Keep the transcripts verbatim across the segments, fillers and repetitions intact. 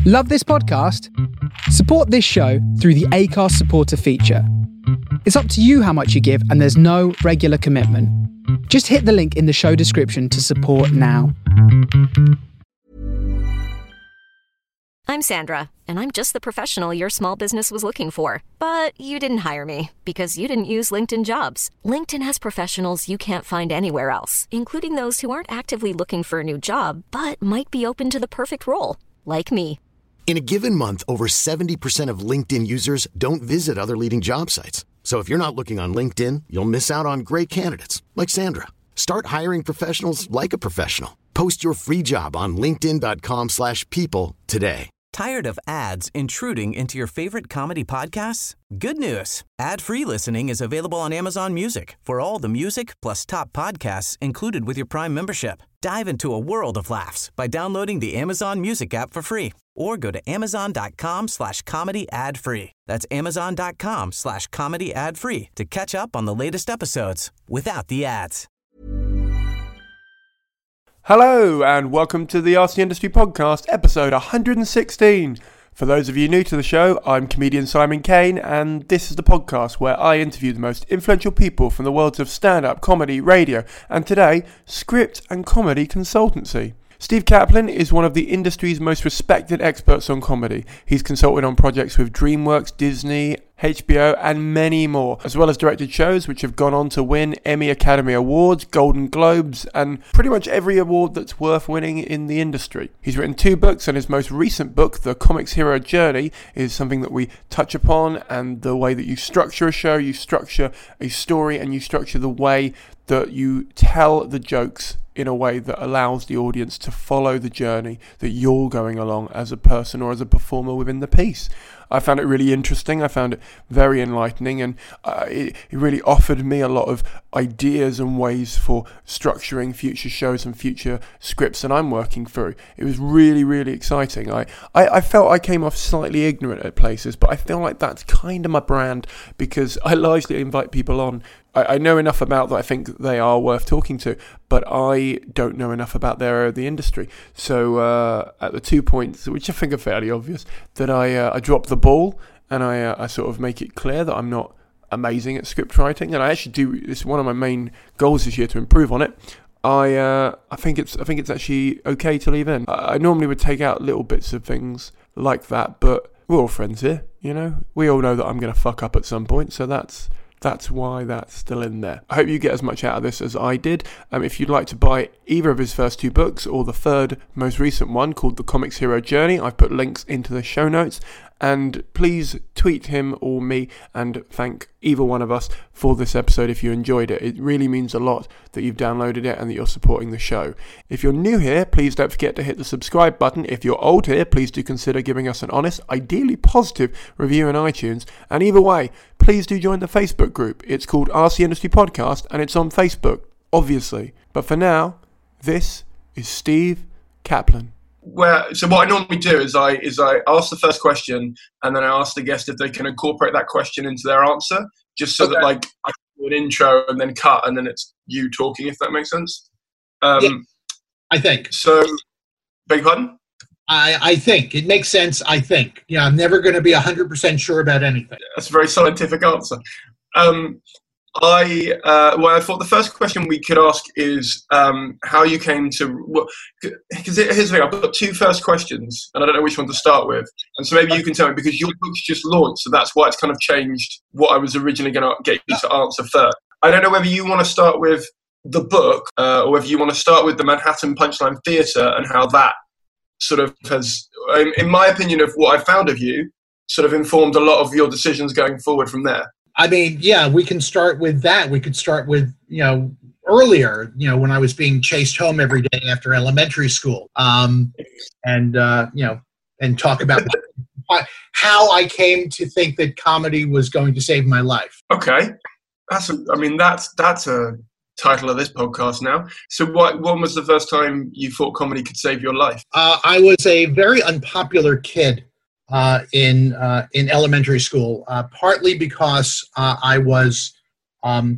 Love this podcast? Support this show through the Acast supporter feature. It's up to you how much you give, and there's no regular commitment. Just hit the link in the show description to support now. I'm Sandra, and I'm just the professional your small business was looking for. But you didn't hire me because you didn't use LinkedIn Jobs. LinkedIn has professionals you can't find anywhere else, including those who aren't actively looking for a new job, but might be open to the perfect role, like me. In a given month, over seventy percent of LinkedIn users don't visit other leading job sites. So if you're not looking on LinkedIn, you'll miss out on great candidates like Sandra. Start hiring professionals like a professional. Post your free job on linkedin.com slash people today. Tired of ads intruding into your favorite comedy podcasts? Good news. Ad-free listening is available on Amazon Music for all the music plus top podcasts included with your Prime membership. Dive into a world of laughs by downloading the Amazon Music app for free or go to amazon.com slash comedy ad free. That's amazon.com slash comedy ad free to catch up on the latest episodes without the ads. Hello and welcome to the Ask the Industry Podcast, episode one hundred sixteen. For those of you new to the show, I'm comedian Simon Kane, and this is the podcast where I interview the most influential people from the worlds of stand-up, comedy, radio, and today, script and comedy consultancy. Steve Kaplan is one of the industry's most respected experts on comedy. He's consulted on projects with DreamWorks, Disney, H B O, and many more, as well as directed shows which have gone on to win Emmy Academy Awards, Golden Globes, and pretty much every award that's worth winning in the industry. He's written two books, and his most recent book, The Comics Hero Journey, is something that we touch upon, and the way that you structure a show, you structure a story, and you structure the way that you tell the jokes in a way that allows the audience to follow the journey that you're going along as a person or as a performer within the piece. I found it really interesting. I found it very enlightening, and uh, it, it really offered me a lot of ideas and ways for structuring future shows and future scripts that I'm working through. It was really, really exciting. I, I, I felt I came off slightly ignorant at places, but I feel like that's kind of my brand because I largely invite people on. I, I know enough about that I think they are worth talking to, but I don't know enough about their area of the industry. So uh, at the two points, which I think are fairly obvious, that I uh, I drop the ball and I uh, I sort of make it clear that I'm not amazing at script writing, and I actually do. It's one of my main goals this year to improve on it. I uh, I think it's I think it's actually okay to leave in. I, I normally would take out little bits of things like that, but we're all friends here, you know. We all know that I'm going to fuck up at some point, so that's. That's why that's still in there. I hope you get as much out of this as I did. Um, if you'd like to buy either of his first two books or the third most recent one called The Comics Hero Journey, I've put links into the show notes. And please tweet him or me and thank either one of us for this episode if you enjoyed it. It really means a lot that you've downloaded it and that you're supporting the show. If you're new here, please don't forget to hit the subscribe button. If you're old here, please do consider giving us an honest, ideally positive review in iTunes. And either way, please do join the Facebook group. It's called Ask the Industry Podcast and it's on Facebook, obviously. But for now, this is Steve Kaplan. Where so what I normally do is I is I ask the first question and then I ask the guest if they can incorporate that question into their answer, just so okay. that like I can do an intro and then cut and then it's you talking, if that makes sense. Um, yeah, I think so. Beg your pardon? I I think it makes sense. I think yeah, I'm never going to be a hundred percent sure about anything. That's a very scientific answer. Um, I uh, well, I thought the first question we could ask is um, how you came to. Because well, here's the thing: I've got two first questions, and I don't know which one to start with. And so maybe you can tell me because your book's just launched, so that's why it's kind of changed what I was originally going to get you to answer first. I don't know whether you want to start with the book uh, or whether you want to start with the Manhattan Punchline Theatre and how that sort of has, in, in my opinion, of what I found of you, sort of informed a lot of your decisions going forward from there. I mean, yeah, we can start with that. We could start with, you know, earlier, you know, when I was being chased home every day after elementary school, um, and, uh, you know, and talk about how I came to think that comedy was going to save my life. Okay. That's, a, I mean, that's, that's a title of this podcast now. So what, when was the first time you thought comedy could save your life? Uh, I was a very unpopular kid. Uh, in uh, in elementary school, uh, partly because uh, I was um,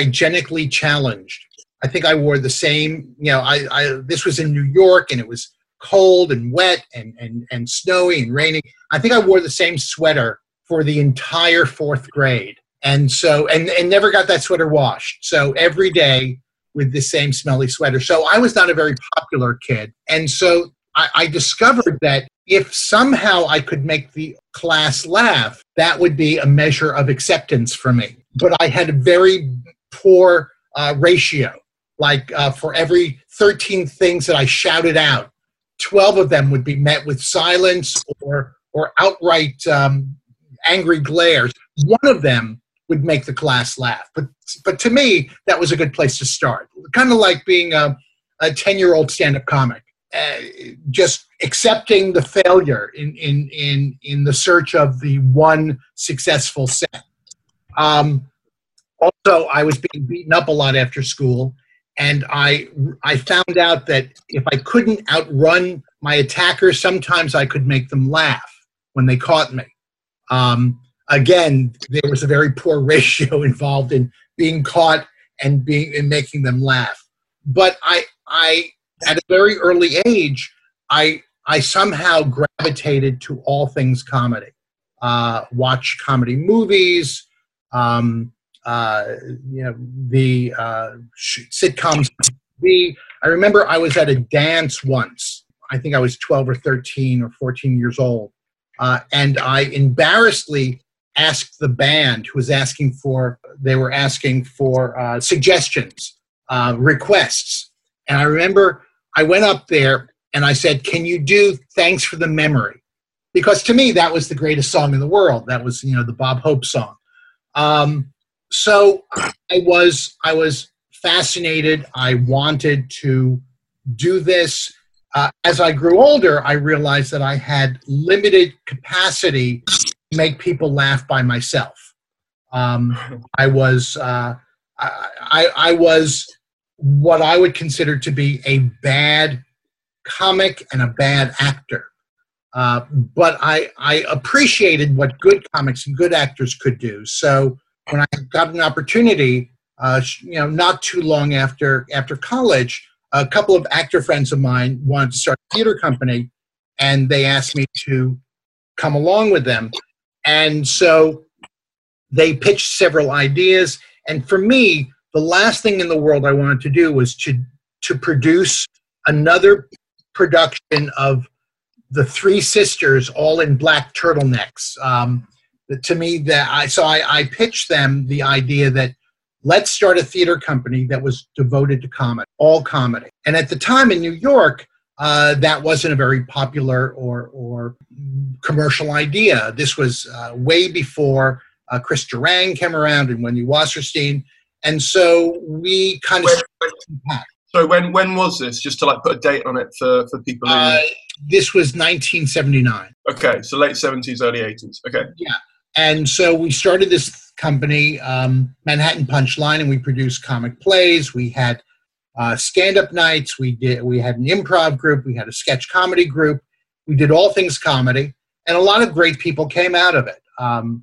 hygienically challenged. I think I wore the same, you know, I, I this was in New York and it was cold and wet and, and, and snowy and rainy. I think I wore the same sweater for the entire fourth grade. And so, and, and never got that sweater washed. So every day with the same smelly sweater. So I was not a very popular kid. And so I, I discovered that if somehow I could make the class laugh, that would be a measure of acceptance for me. But I had a very poor uh, ratio. Like uh, for every thirteen things that I shouted out, twelve of them would be met with silence or or outright um, angry glares. One of them would make the class laugh. But but to me, that was a good place to start. Kind of like being a, a ten-year-old stand-up comic. Uh, just accepting the failure in, in, in, in the search of the one successful set. Um, also, I was being beaten up a lot after school, and I, I found out that if I couldn't outrun my attackers, sometimes I could make them laugh when they caught me. Um, again, there was a very poor ratio involved in being caught and being and making them laugh. But I, I at a very early age, I I somehow gravitated to all things comedy. Uh, watch comedy movies, um, uh, you know, the uh, sitcoms. The I remember I was at a dance once. I think I was twelve or thirteen or fourteen years old, uh, and I embarrassedly asked the band who was asking for. They were asking for uh, suggestions, uh, requests, and I remember. I went up there and I said, can you do Thanks for the Memory? Because to me, that was the greatest song in the world. That was, you know, the Bob Hope song. Um, so I was, I was fascinated. I wanted to do this. Uh, as I grew older, I realized that I had limited capacity to make people laugh by myself. Um, I was, uh, I, I, I was, what I would consider to be a bad comic and a bad actor. Uh, but I, I appreciated what good comics and good actors could do. So when I got an opportunity, uh, you know, not too long after after college, a couple of actor friends of mine wanted to start a theater company, and they asked me to come along with them. And so they pitched several ideas. And for me, the last thing in the world I wanted to do was to to produce another production of the Three Sisters, all in black turtlenecks. Um, to me, that I so I, I pitched them the idea that let's start a theater company that was devoted to comedy, all comedy. And at the time in New York, uh, that wasn't a very popular or or commercial idea. This was uh, way before uh, Chris Durang came around and Wendy Wasserstein. And so we kind of... When, so when when was this? Just to like put a date on it for, for people who... Uh, this was nineteen seventy-nine. Okay, so late seventies, early eighties. Okay. Yeah. And so we started this company, um, Manhattan Punchline, and we produced comic plays. We had uh, stand-up nights. We did. We had an improv group. We had a sketch comedy group. We did all things comedy. And a lot of great people came out of it. Um,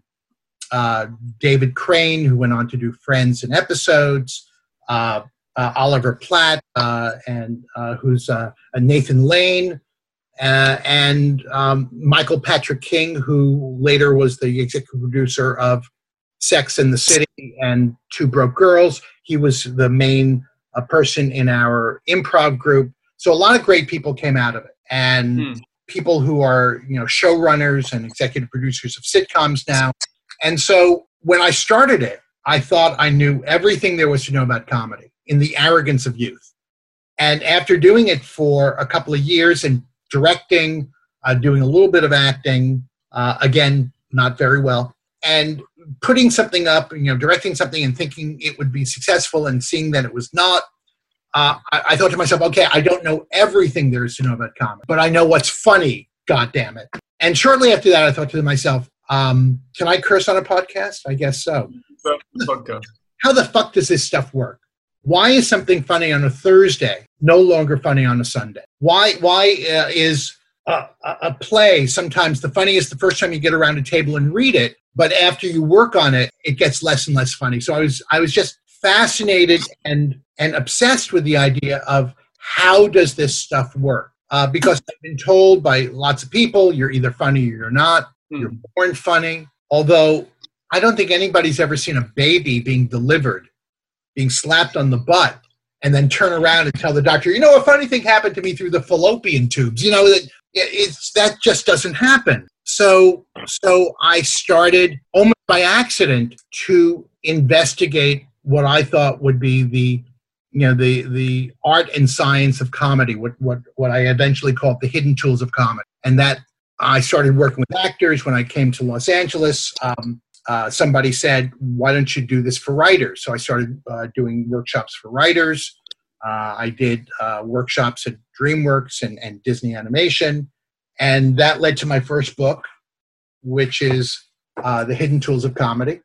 Uh, David Crane, who went on to do Friends and Episodes, uh, uh, Oliver Platt, uh, and uh, who's uh, Nathan Lane, uh, and um, Michael Patrick King, who later was the executive producer of Sex and the City and Two Broke Girls. He was the main uh, person in our improv group. So a lot of great people came out of it, and hmm. people who are, you know, showrunners and executive producers of sitcoms now. And so when I started it, I thought I knew everything there was to know about comedy in the arrogance of youth. And after doing it for a couple of years and directing, uh, doing a little bit of acting, uh, again, not very well, and putting something up, you know, directing something and thinking it would be successful and seeing that it was not, uh, I, I thought to myself, okay, I don't know everything there is to know about comedy, but I know what's funny, God damn it. And shortly after that, I thought to myself, Um, can I curse on a podcast? I guess so. Podcast. How the fuck does this stuff work? Why is something funny on a Thursday no longer funny on a Sunday? Why why uh, is a, a play sometimes the funniest the first time you get around a table and read it, but after you work on it, it gets less and less funny? So I was I was just fascinated and and obsessed with the idea of how does this stuff work? uh, because I've been told by lots of people, you're either funny or you're not. Mm. You're born funny. Although I don't think anybody's ever seen a baby being delivered, being slapped on the butt, and then turn around and tell the doctor, you know, a funny thing happened to me through the fallopian tubes. You know, that it's that just doesn't happen. So, so I started almost by accident to investigate what I thought would be the, you know, the the art and science of comedy, what what what I eventually called the hidden tools of comedy. And that I started working with actors when I came to Los Angeles. Um, uh, somebody said, "Why don't you do this for writers?" So I started uh, doing workshops for writers. Uh, I did uh, workshops at DreamWorks and, and Disney Animation. And that led to my first book, which is uh, The Hidden Tools of Comedy.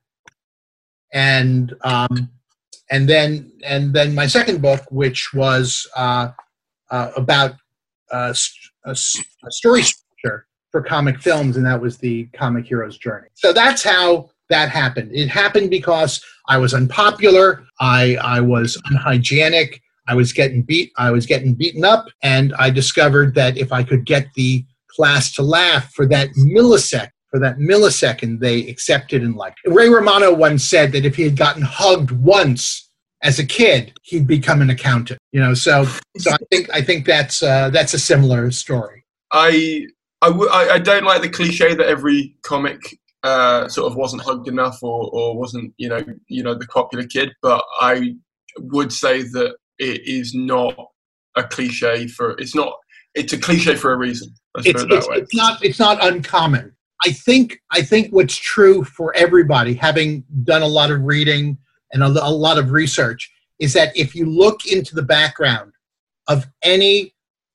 And um, and then and then my second book, which was uh, uh, about uh, a, a story structure for comic films, and that was The Comic Hero's Journey. So that's how that happened. It happened because I was unpopular, I I was unhygienic, I was getting beat, I was getting beaten up, and I discovered that if I could get the class to laugh for that millisecond, for that millisecond, they accepted and liked. Ray Romano once said that if he had gotten hugged once as a kid, he'd become an accountant. You know, so so I think I think that's uh, that's a similar story. I I, w- I don't like the cliche that every comic uh, sort of wasn't hugged enough or, or wasn't you know you know the popular kid, but I would say that it is not a cliche for it's not. It's a cliche for a reason. Let's it's, put it that it's, way. It's not. It's not uncommon. I think. I think what's true for everybody, having done a lot of reading and a, a lot of research, is that if you look into the background of any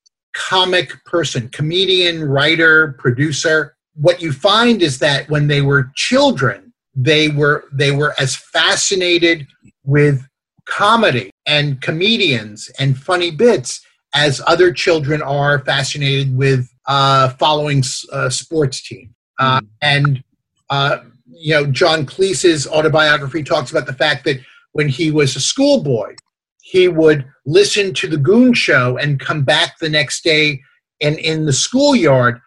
comic person, comedian, writer, producer, what you find is that when they were children, they were they were as fascinated with comedy and comedians and funny bits as other children are fascinated with uh, following a sports team. Uh, mm. And, uh, you know, John Cleese's autobiography talks about the fact that when he was a schoolboy, he would listen to the Goon Show and come back the next day and in the schoolyard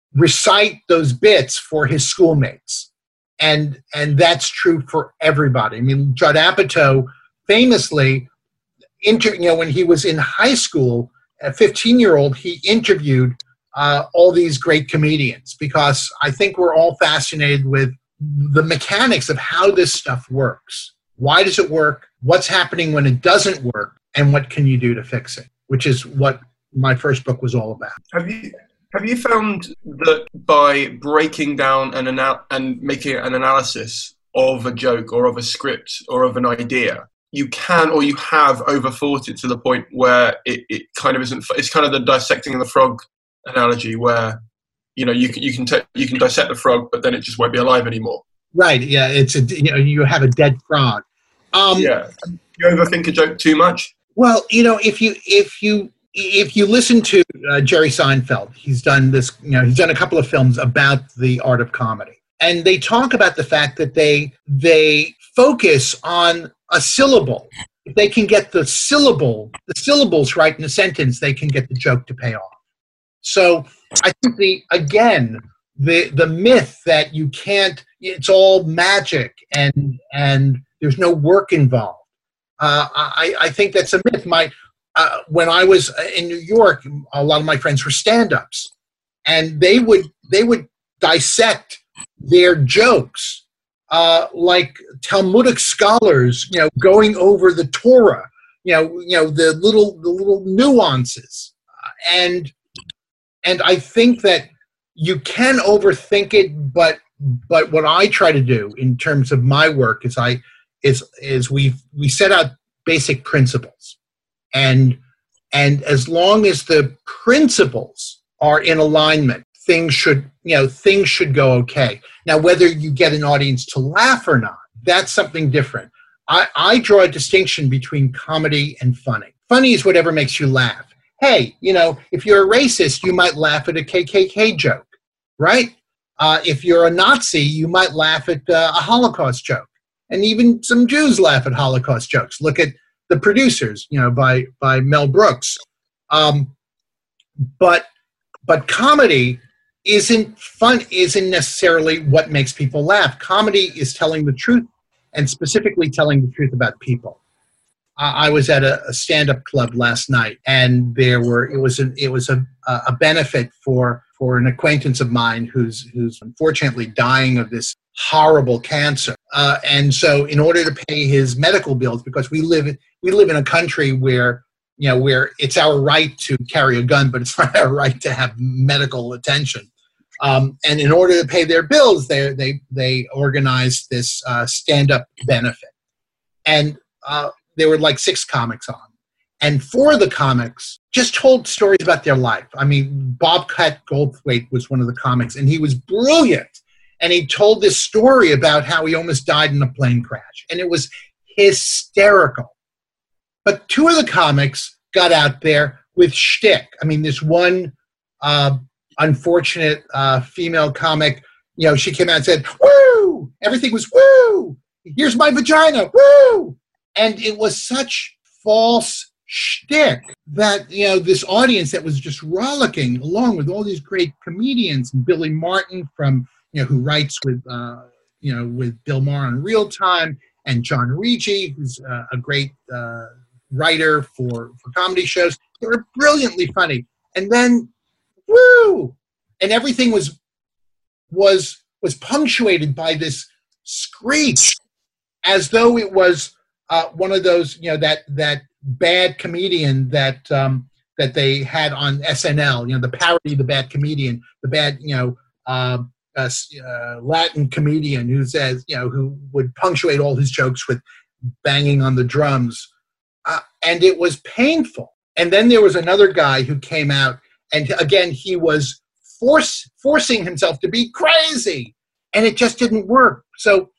recite those bits for his schoolmates. And, and that's true for everybody. I mean, Judd Apatow famously, inter- you know, when he was in high school, a fifteen-year-old, he interviewed uh, all these great comedians because I think we're all fascinated with the mechanics of how this stuff works. Why does it work? What's happening when it doesn't work? And what can you do to fix it? Which is what my first book was all about. Have you have you found that by breaking down and anal- and making an analysis of a joke or of a script or of an idea, you can or you have overthought it to the point where it, it kind of isn't. It's kind of the dissecting the frog analogy, where you know you can you can t- you can dissect the frog, but then it just won't be alive anymore. Right? Yeah. It's a you know you have a dead frog. Um, yeah. You overthink a joke too much. Well, you know if you if you if you listen to uh, Jerry Seinfeld, he's done this. You know he's done a couple of films about the art of comedy, and they talk about the fact that they they focus on a syllable. If they can get the syllable, the syllables right in a sentence, they can get the joke to pay off. So I think the again the the myth that you can't, it's all magic and and there's no work involved. Uh, I I think that's a myth. My uh, when I was in New York, a lot of my friends were stand-ups, and they would they would dissect their jokes. Uh, like Talmudic scholars, you know, going over the Torah, you know, you know the little the little nuances, uh, and and I think that you can overthink it, but but what I try to do in terms of my work is I is is we we set out basic principles, and and as long as the principles are in alignment, things should, you know, things should go okay. Now, whether you get an audience to laugh or not, that's something different. I, I draw a distinction between comedy and funny. Funny is whatever makes you laugh. Hey, you know, if you're a racist, you might laugh at a K K K joke, right? Uh, if you're a Nazi, you might laugh at uh, a Holocaust joke. And even some Jews laugh at Holocaust jokes. Look at The Producers, you know, by, by Mel Brooks. Um, but but comedy isn't fun, isn't necessarily what makes people laugh. Comedy is telling the truth, and specifically telling the truth about people. Uh, I was at a, a stand-up club last night, and there were it was a, it was a, a benefit for for an acquaintance of mine who's who's unfortunately dying of this horrible cancer. Uh, and so, in order to pay his medical bills, because we live we live in a country where you know where it's our right to carry a gun, but it's not our right to have medical attention. Um, and in order to pay their bills, they they they organized this uh, stand-up benefit, and uh, there were like six comics on, and four of the comics just told stories about their life. I mean, Bobcat Goldthwait was one of the comics, and he was brilliant, and he told this story about how he almost died in a plane crash, and it was hysterical. But two of the comics got out there with shtick. I mean, this one uh, unfortunate uh, female comic, you know, she came out and said, "Woo! Everything was woo! Here's my vagina, woo!" And it was such false shtick that, you know, this audience that was just rollicking along with all these great comedians, and Billy Martin from, you know, who writes with, uh, you know, with Bill Maher on Real Time, and John Ricci, who's uh, a great uh, writer for, for comedy shows. They were brilliantly funny. And then, woo! And everything was was was punctuated by this screech, as though it was uh, one of those, you know, that that bad comedian that um, that they had on S N L, you know, the parody of the bad comedian, the bad, you know, uh, uh, uh, Latin comedian who says, you know, who would punctuate all his jokes with banging on the drums. Uh, and it was painful. And then there was another guy who came out, and again, he was force, forcing himself to be crazy, and it just didn't work. So,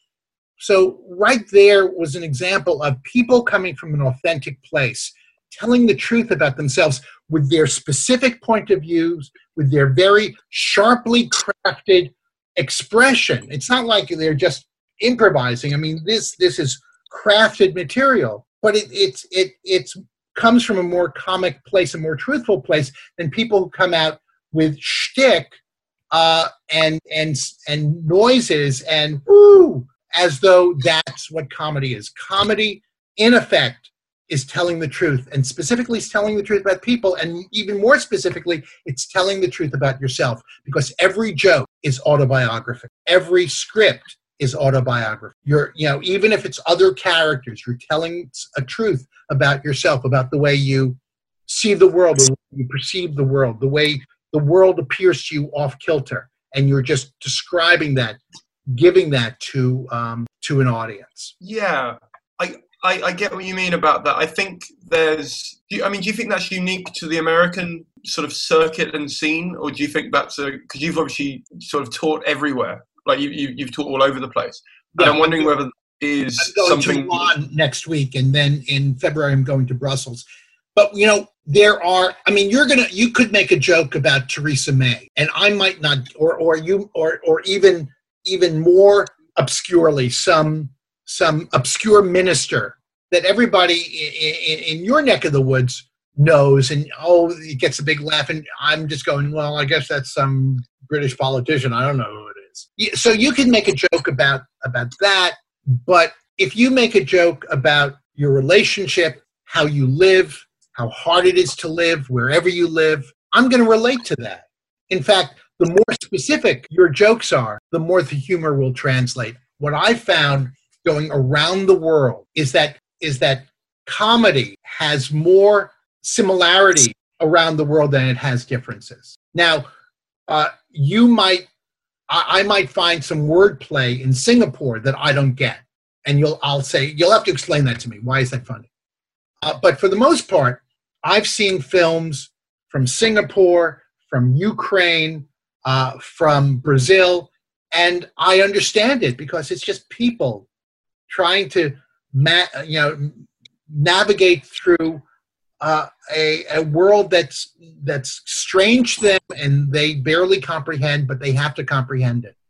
so right there was an example of people coming from an authentic place, telling the truth about themselves with their specific point of views, with their very sharply crafted expression. It's not like they're just improvising. I mean, this this is crafted material, but it it's it it's comes from a more comic place, a more truthful place than people who come out with shtick uh, and and and noises and woo, as though that's what comedy is. Comedy, in effect, is telling the truth, and specifically it's telling the truth about people, and even more specifically, it's telling the truth about yourself, because every joke is autobiographical. Every script is autobiography. You're, you know, even if it's other characters, you're telling a truth about yourself, about the way you see the world, the way you perceive the world, the way the world appears to you off kilter, and you're just describing that, giving that to um, to an audience. Yeah, I, I I get what you mean about that. I think there's, do you, I mean, do you think that's unique to the American sort of circuit and scene, or do you think that's a, because you've obviously sort of taught everywhere, like you, you you've taught all over the place. Yeah. And I'm wondering whether it is I'm going something. to Milan next week, and then in February I'm going to Brussels. But, you know, there are, I mean, you're going to, you could make a joke about Theresa May, and I might not, or, or you, or, or even, even more obscurely, some, some obscure minister that everybody in, in, in your neck of the woods knows, and, oh, it gets a big laugh, and I'm just going, well, I guess that's some British politician. I don't know who it is. So you can make a joke about, about that, but if you make a joke about your relationship, how you live, how hard it is to live wherever you live, I'm going to relate to that. In fact, the more specific your jokes are, the more the humor will translate. What I found going around the world is that is that comedy has more similarity around the world than it has differences. Now, uh, you might, I, I might find some wordplay in Singapore that I don't get, and you'll, I'll say, you'll have to explain that to me. Why is that funny? Uh, but for the most part, I've seen films from Singapore, from Ukraine, uh, from Brazil, and I understand it because it's just people trying to, ma- you know, navigate through uh, a, a world that's that's strange to them and they barely comprehend, but they have to comprehend it.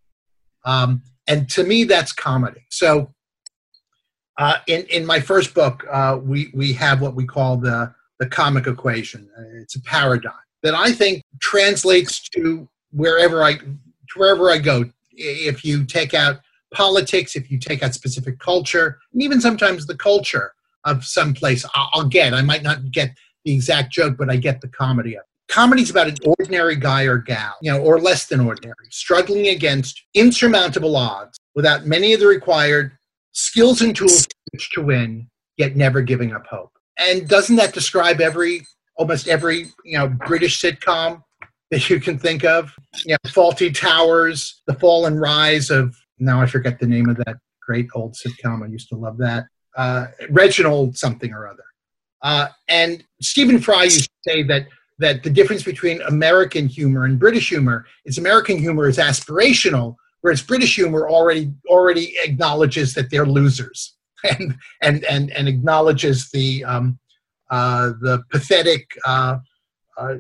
Um, and to me, that's comedy. So, uh, in in my first book, uh, we we have what we call the the comic equation. It's a paradigm. that I think translates to wherever I, to wherever I go. If you take out politics, if you take out specific culture, and even sometimes the culture of some place, I'll, I'll get. I might not get the exact joke, but I get the comedy of it. Comedy's about an ordinary guy or gal, you know, or less than ordinary, struggling against insurmountable odds without many of the required skills and tools to win, yet never giving up hope. And doesn't that describe every, almost every, you know, British sitcom that you can think of? You know, Fawlty Towers, The Fall and Rise of, now I forget the name of that great old sitcom. I used to love that. Uh, Reginald something or other. Uh, and Stephen Fry used to say that that the difference between American humor and British humor is American humor is aspirational, whereas British humor already already acknowledges that they're losers and and and, and acknowledges the um, uh, the pathetic uh, uh,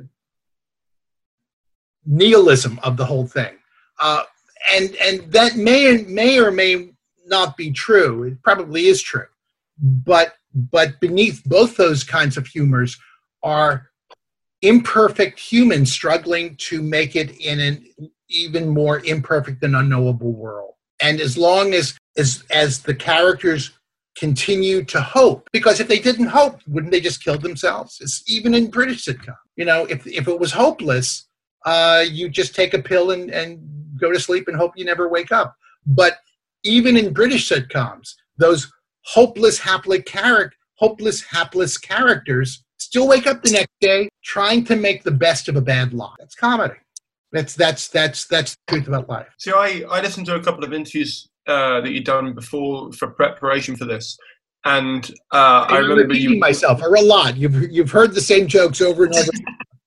nihilism of the whole thing. Uh, and and that may or, may or may not be true. It probably is true. But but beneath both those kinds of humors are imperfect humans struggling to make it in an even more imperfect and unknowable world. And as long as as as the characters continue to hope, because if they didn't hope, wouldn't they just kill themselves? It's even in British sitcom. You know, if if it was hopeless, uh, you just take a pill and, and go to sleep and hope you never wake up. But even in British sitcoms, those hopeless, hapless character, hopeless, hapless characters still wake up the next day trying to make the best of a bad lot. That's comedy. That's that's that's that's the truth about life. So I, I listened to a couple of interviews uh, that you'd done before for preparation for this, and uh, I remember repeating you myself or a lot. You've you've heard the same jokes over and over.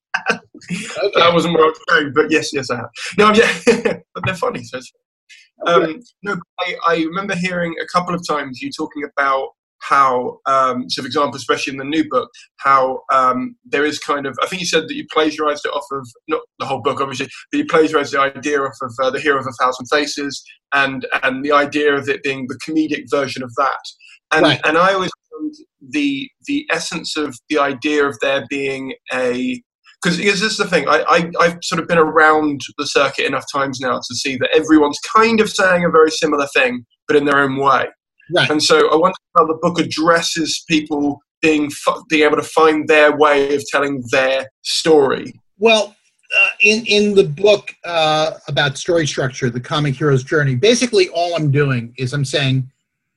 Okay. That wasn't what I was saying, but yes, yes, I have. No, yeah, but they're funny. So it's, um, no, I, I remember hearing a couple of times you talking about how, um, so for example, especially in the new book, how um, there is kind of, I think you said that you plagiarized it off of, not the whole book obviously, but you plagiarized the idea off of uh, The Hero of a Thousand Faces and and the idea of it being the comedic version of that. And Right. and I always found the the essence of the idea of there being a, because this is the thing, I, I, I've sort of been around the circuit enough times now to see that everyone's kind of saying a very similar thing, but in their own way. Right. And so I wonder how the book addresses people being being able to find their way of telling their story. Well, uh, in in the book uh, about story structure, The Comic Hero's Journey, basically all I'm doing is I'm saying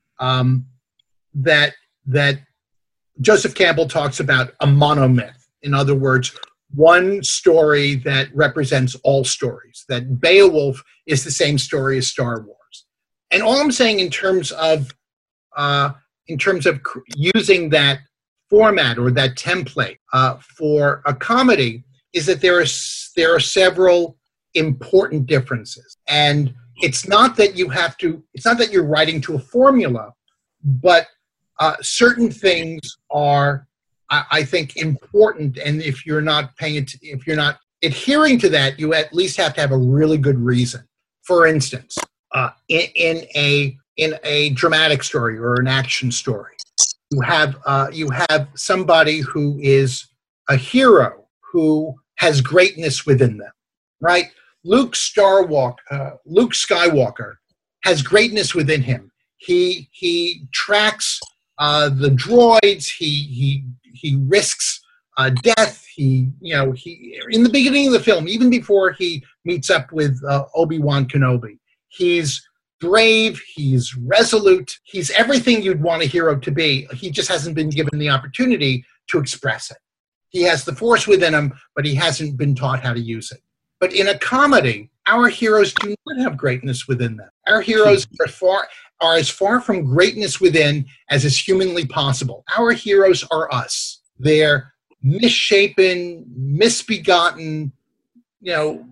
um, that that Joseph Campbell talks about a monomyth. In other words, one story that represents all stories. That Beowulf is the same story as Star Wars. And all I'm saying in terms of uh, in terms of cr- using that format or that template uh, for a comedy is that there are s- there are several important differences. And it's not that you have to. It's not that you're writing to a formula, but uh, certain things are, I, I think, important. And if you're not paying it, if you're not adhering to that, you at least have to have a really good reason. For instance, uh, in, in a in a dramatic story or an action story, you have uh, you have somebody who is a hero who has greatness within them, right? Luke Starwalk, uh, Luke Skywalker has greatness within him. He he tracks uh, the droids. He he he risks uh, death. He you know he in the beginning of the film, even before he meets up with uh, Obi-Wan Kenobi, he's brave, he's resolute, he's everything you'd want a hero to be. He just hasn't been given the opportunity to express it. He has the Force within him, but he hasn't been taught how to use it. But in a comedy, our heroes do not have greatness within them. Our heroes are far are as far from greatness within as is humanly possible. Our heroes are us. They're misshapen, misbegotten, you know,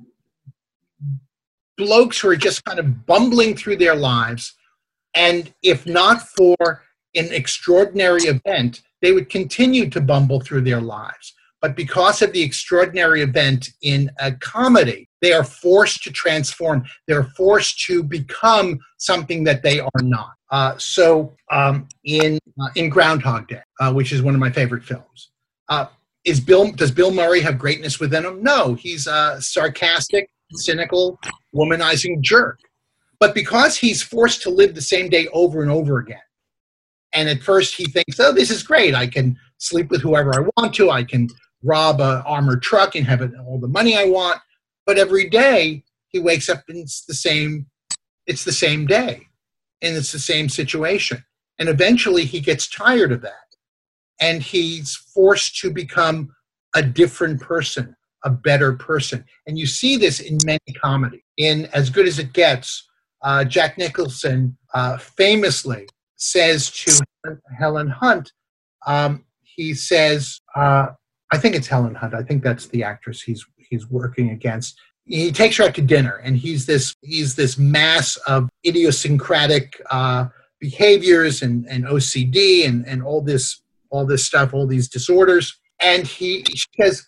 blokes who are just kind of bumbling through their lives. And if not for an extraordinary event, they would continue to bumble through their lives. But because of the extraordinary event in a comedy, they are forced to transform. They're forced to become something that they are not. Uh, so um, in uh, in Groundhog Day, uh, which is one of my favorite films, uh, is Bill, does Bill Murray have greatness within him? No, he's a sarcastic, cynical, womanizing jerk. But because he's forced to live the same day over and over again, and at first he thinks, oh, this is great. I can sleep with whoever I want to. I can rob an armored truck and have all the money I want. But every day he wakes up and it's the same, it's the same day. And it's the same situation. And eventually he gets tired of that. And he's forced to become a different person, a better person. And you see this in many comedy. In As Good as It Gets, uh, Jack Nicholson uh, famously says to Helen Hunt, um, he says, uh, I think it's Helen Hunt. I think that's the actress he's he's working against. He takes her out to dinner, and he's this he's this mass of idiosyncratic uh, behaviors and, and O C D and, and all this all this stuff, all these disorders. And he she says,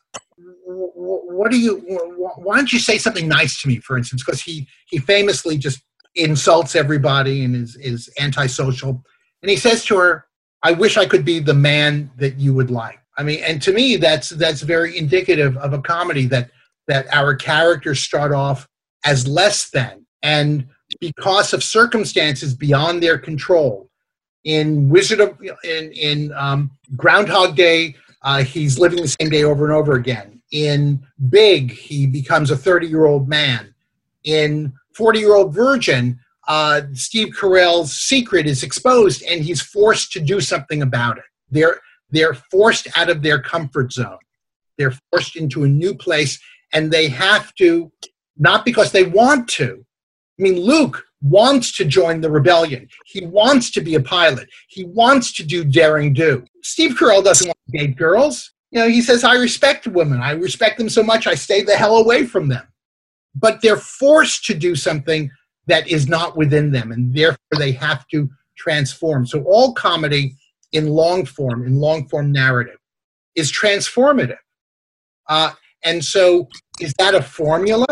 "What do you? Why don't you say something nice to me?" For instance, because he he famously just insults everybody and is is antisocial. And he says to her, "I wish I could be the man that you would like." I mean, and to me, that's that's very indicative of a comedy that that our characters start off as less than, and because of circumstances beyond their control. In Wizard of in in um, Groundhog Day, uh, he's living the same day over and over again. In Big, he becomes a thirty-year-old man. In forty-year-old Virgin, uh, Steve Carell's secret is exposed, and he's forced to do something about it. They're they're forced out of their comfort zone. They're forced into a new place, and they have to, not because they want to. I mean, Luke wants to join the rebellion. He wants to be a pilot. He wants to do daring do. Steve Carell doesn't want to date girls. You know, he says, I respect women. I respect them so much, I stay the hell away from them. But they're forced to do something that is not within them, and therefore they have to transform. So all comedy in long form, in long form narrative, is transformative. Uh, and so is that a formula?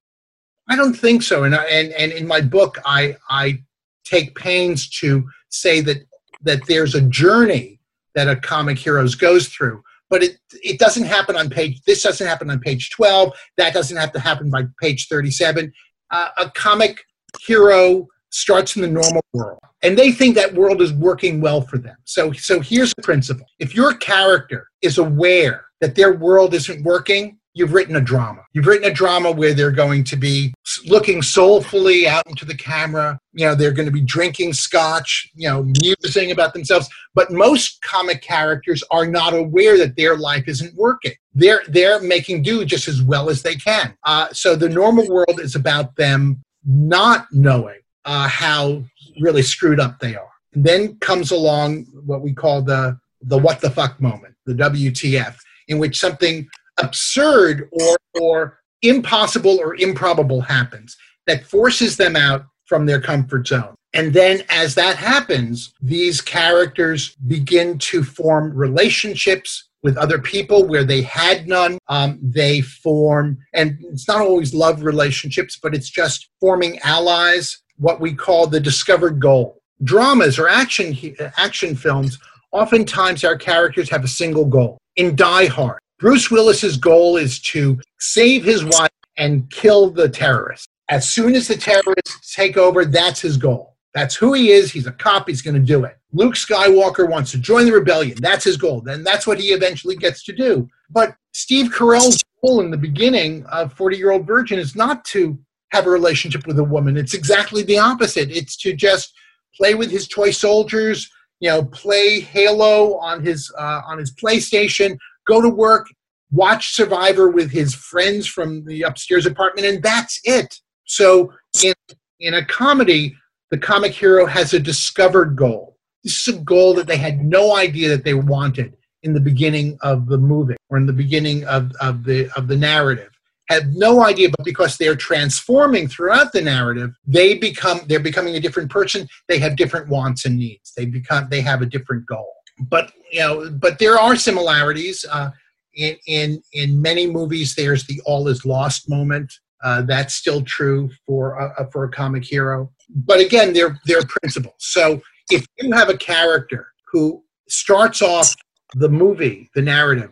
I don't think so. And, I, and and in my book, I I take pains to say that that there's a journey that a comic hero goes through, but it it doesn't happen on page. This doesn't happen on page twelve. That doesn't have to happen by page thirty-seven. Uh, a comic hero starts in the normal world, and they think that world is working well for them. So so here's the principle: if your character is aware that their world isn't working, you've written a drama. You've written a drama where they're going to be looking soulfully out into the camera. You know, they're going to be drinking scotch, you know, musing about themselves. But most comic characters are not aware that their life isn't working. They're they're making do just as well as they can. Uh, so the normal world is about them not knowing uh, how really screwed up they are. And then comes along what we call the the what the fuck moment, the W T F, in which something absurd or or impossible or improbable happens that forces them out from their comfort zone. And then as that happens, these characters begin to form relationships with other people where they had none. Um, they form, and it's not always love relationships, but it's just forming allies, what we call the discovered goal. Dramas or action action films, oftentimes our characters have a single goal. In Die Hard, Bruce Willis's goal is to save his wife and kill the terrorists. As soon as the terrorists take over, that's his goal. That's who he is. He's a cop. He's going to do it. Luke Skywalker wants to join the rebellion. That's his goal. Then that's what he eventually gets to do. But Steve Carell's goal in the beginning of forty-Year-Old Virgin is not to have a relationship with a woman. It's exactly the opposite. It's to just play with his toy soldiers, you know, play Halo on his uh, on his PlayStation, go to work, watch Survivor with his friends from the upstairs apartment, and that's it. So in, in a comedy, the comic hero has a discovered goal. This is a goal that they had no idea that they wanted in the beginning of the movie or in the beginning of, of the of the narrative. Had no idea, but because they're transforming throughout the narrative, they become they're becoming a different person. They have different wants and needs. They become they have a different goal. But you know, but there are similarities. Uh, in in in many movies, there's the all is lost moment. Uh, that's still true for a, for a comic hero. But again, they're they're principles. So if you have a character who starts off the movie, the narrative,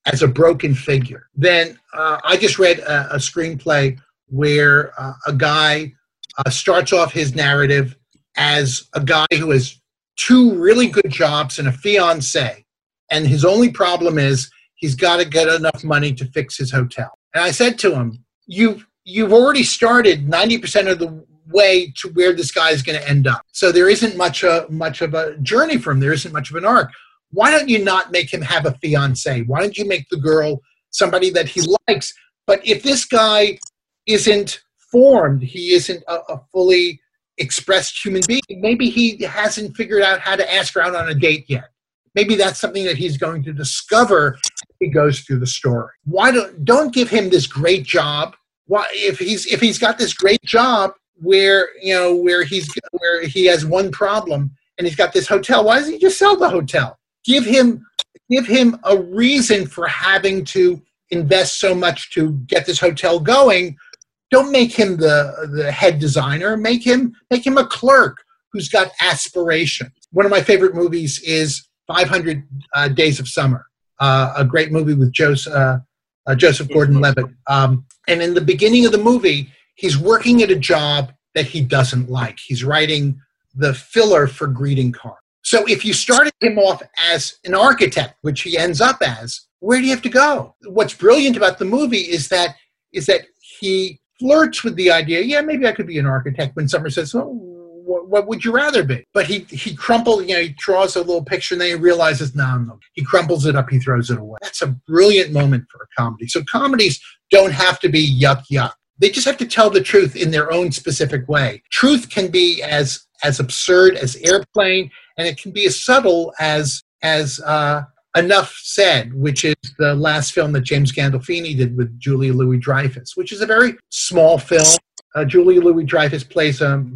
as a broken figure. Then uh, I just read a, a screenplay where uh, a guy uh, starts off his narrative as a guy who has two really good jobs and a fiance, and his only problem is he's got to get enough money to fix his hotel. And I said to him, you've, you've already started ninety percent of the way to where this guy is going to end up. So there isn't much, a, much of a journey for him. There isn't much of an arc. Why don't you not make him have a fiance? Why don't you make the girl somebody that he likes? But if this guy isn't formed, he isn't a, a fully expressed human being, maybe he hasn't figured out how to ask her out on a date yet. Maybe that's something that he's going to discover as he goes through the story. Why don't don't give him this great job? Why if he's if he's got this great job where you know where he's where he has one problem and he's got this hotel, why doesn't he just sell the hotel? Give him give him a reason for having to invest so much to get this hotel going. Don't make him the the head designer. Make him make him a clerk who's got aspirations. One of my favorite movies is five hundred uh, Days of Summer, uh, a great movie with Joseph, uh, uh, Joseph Gordon-Levitt. Um, and in the beginning of the movie, he's working at a job that he doesn't like. He's writing the filler for greeting cards. So if you started him off as an architect, which he ends up as, where do you have to go? What's brilliant about the movie is that is that he flirts with the idea, yeah, maybe I could be an architect, when someone says, oh, what, what would you rather be? But he he crumples, you know, he draws a little picture and then he realizes, no, no. He crumples it up, he throws it away. That's a brilliant moment for a comedy. So comedies don't have to be yuck, yuck. They just have to tell the truth in their own specific way. Truth can be as as absurd as Airplane, and it can be as subtle as as uh, Enough Said, which is the last film that James Gandolfini did with Julia Louis-Dreyfus, which is a very small film. Uh, Julia Louis-Dreyfus plays a,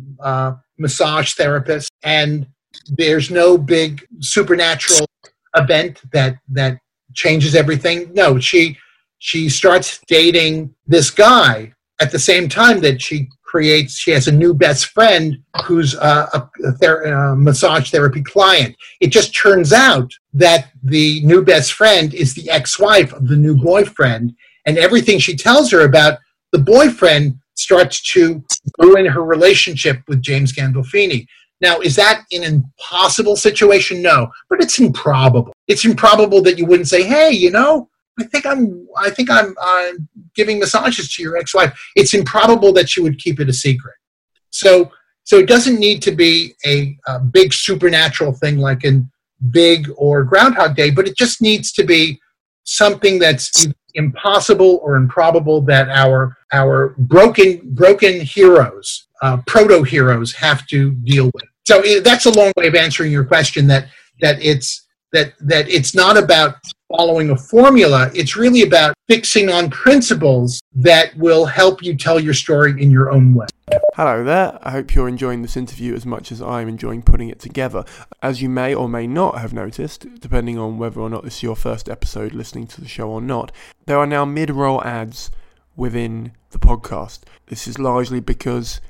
a massage therapist, and there's no big supernatural event that that changes everything. No, she she starts dating this guy at the same time that she creates, she has a new best friend who's uh, a, a, ther- a massage therapy client. It just turns out that the new best friend is the ex-wife of the new boyfriend, and everything she tells her about the boyfriend starts to ruin her relationship with James Gandolfini. Now, is that an impossible situation? No, but it's improbable. It's improbable that you wouldn't say, hey, you know, I think I'm I think I'm uh, giving massages to your ex-wife. It's improbable that she would keep it a secret. So so it doesn't need to be a, a big supernatural thing like in Big or Groundhog Day, but it just needs to be something that's impossible or improbable that our our broken broken heroes, uh, proto-heroes have to deal with. So it, that's a long way of answering your question that that it's that that it's not about following a formula. It's really about fixing on principles that will help you tell your story in your own way. Hello there. I hope you're enjoying this interview as much as I'm enjoying putting it together. As you may or may not have noticed, depending on whether or not this is your first episode listening to the show or not, there are now mid-roll ads within the podcast. This is largely because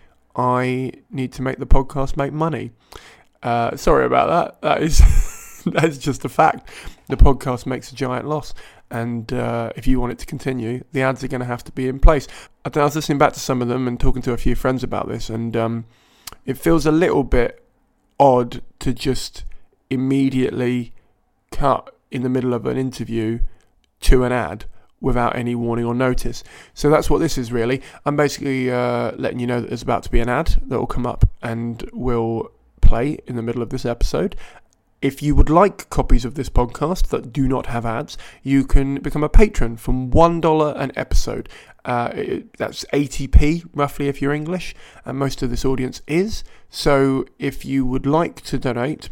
I need to make the podcast make money. Uh, sorry about that. That is... That's just a fact. The podcast makes a giant loss, and uh, if you want it to continue, the ads are going to have to be in place. I, I was listening back to some of them and talking to a few friends about this, and um, it feels a little bit odd to just immediately cut in the middle of an interview to an ad without any warning or notice. So that's what this is really. I'm basically uh, letting you know that there's about to be an ad that will come up and will play in the middle of this episode. If you would like copies of this podcast that do not have ads, you can become a patron from one dollar an episode. Uh, it, that's eighty p roughly if you're English, and most of this audience is. So if you would like to donate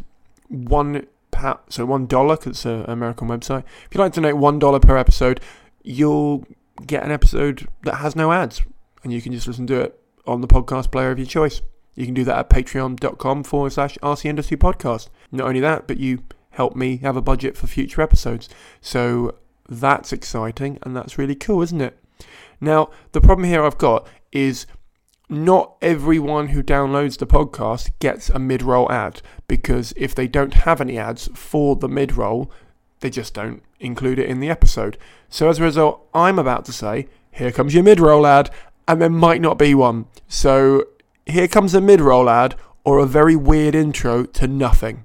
one pound, so one dollar, because it's an American website. If you'd like to donate one dollar per episode, you'll get an episode that has no ads, and you can just listen to it on the podcast player of your choice. You can do that at patreon.com forward slash RC Industry Podcast. Not only that, but you help me have a budget for future episodes. So that's exciting, and that's really cool, isn't it? Now, the problem here I've got is not everyone who downloads the podcast gets a mid-roll ad, because if they don't have any ads for the mid-roll, they just don't include it in the episode. So as a result, I'm about to say, here comes your mid-roll ad, and there might not be one. So here comes a mid-roll ad, or a very weird intro to nothing.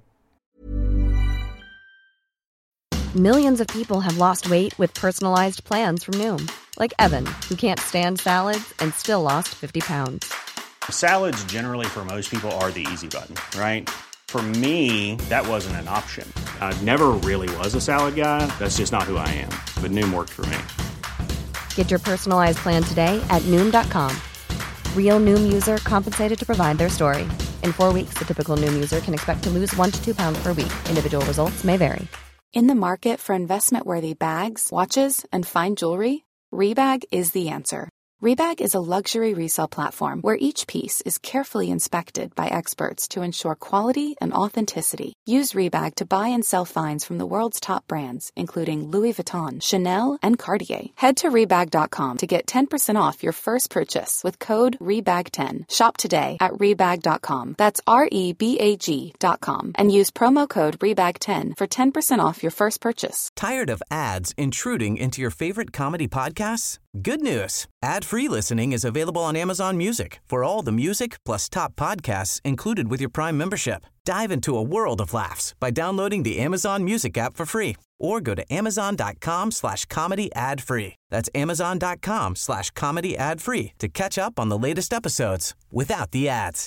Millions of people have lost weight with personalized plans from Noom. Like Evan, who can't stand salads and still lost fifty pounds. Salads generally for most people are the easy button, right? For me, that wasn't an option. I never really was a salad guy. That's just not who I am. But Noom worked for me. Get your personalized plan today at Noom dot com. Real Noom user compensated to provide their story. In four weeks, the typical Noom user can expect to lose one to two pounds per week. Individual results may vary. In the market for investment-worthy bags, watches, and fine jewelry, Rebag is the answer. Rebag is a luxury resale platform where each piece is carefully inspected by experts to ensure quality and authenticity. Use Rebag to buy and sell finds from the world's top brands, including Louis Vuitton, Chanel, and Cartier. Head to Rebag dot com to get ten percent off your first purchase with code Rebag ten. Shop today at Rebag dot com. That's R E B A G dot com. And use promo code Rebag ten for ten percent off your first purchase. Tired of ads intruding into your favorite comedy podcasts? Good news. Ad-free listening is available on Amazon Music for all the music plus top podcasts included with your Prime membership. Dive into a world of laughs by downloading the Amazon Music app for free or go to amazon.com slash comedy ad free. That's amazon.com slash comedy ad free to catch up on the latest episodes without the ads.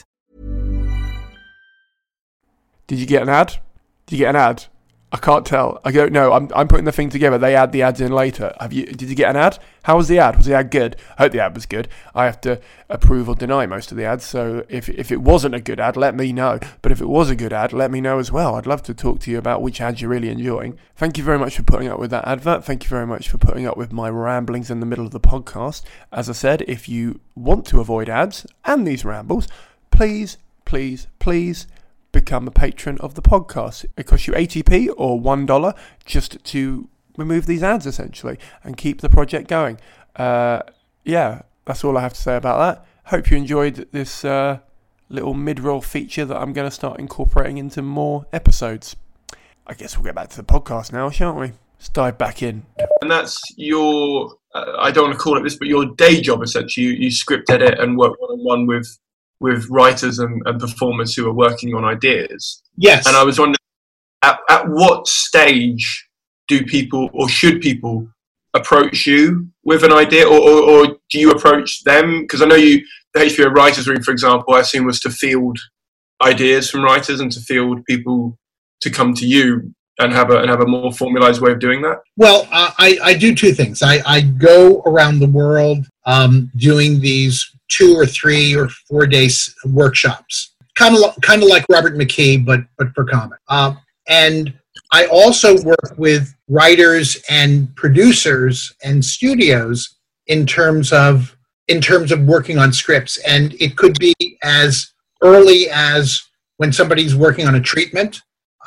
Did you get an ad? Did you get an ad? I can't tell. I don't know. I'm I'm putting the thing together. They add the ads in later. Have you? Did you get an ad? How was the ad? Was the ad good? I hope the ad was good. I have to approve or deny most of the ads. So if if it wasn't a good ad, let me know. But if it was a good ad, let me know as well. I'd love to talk to you about which ads you're really enjoying. Thank you very much for putting up with that advert. Thank you very much for putting up with my ramblings in the middle of the podcast. As I said, if you want to avoid ads and these rambles, please, please, please become a patron of the podcast. It costs you eighty p or one dollar just to remove these ads essentially and keep the project going. Uh, yeah, that's all I have to say about that. Hope you enjoyed this uh, little mid-roll feature that I'm going to start incorporating into more episodes. I guess we'll get back to the podcast now, shan't we? Let's dive back in. And that's your, uh, I don't want to call it this, but your day job essentially. You, you script edit and work one-on-one with with writers and, and performers who are working on ideas. Yes. And I was wondering, at, at what stage do people, or should people, approach you with an idea, or, or, or do you approach them? Because I know you, the H B O Writers' Room, for example, I assume was to field ideas from writers and to field people to come to you and have a and have a more formalized way of doing that. Well, uh, I, I do two things. I, I go around the world um, doing these two or three or four days workshops, kind of kind of like Robert McKee, but but for comic. Um, and I also work with writers and producers and studios in terms of in terms of working on scripts, and it could be as early as when somebody's working on a treatment.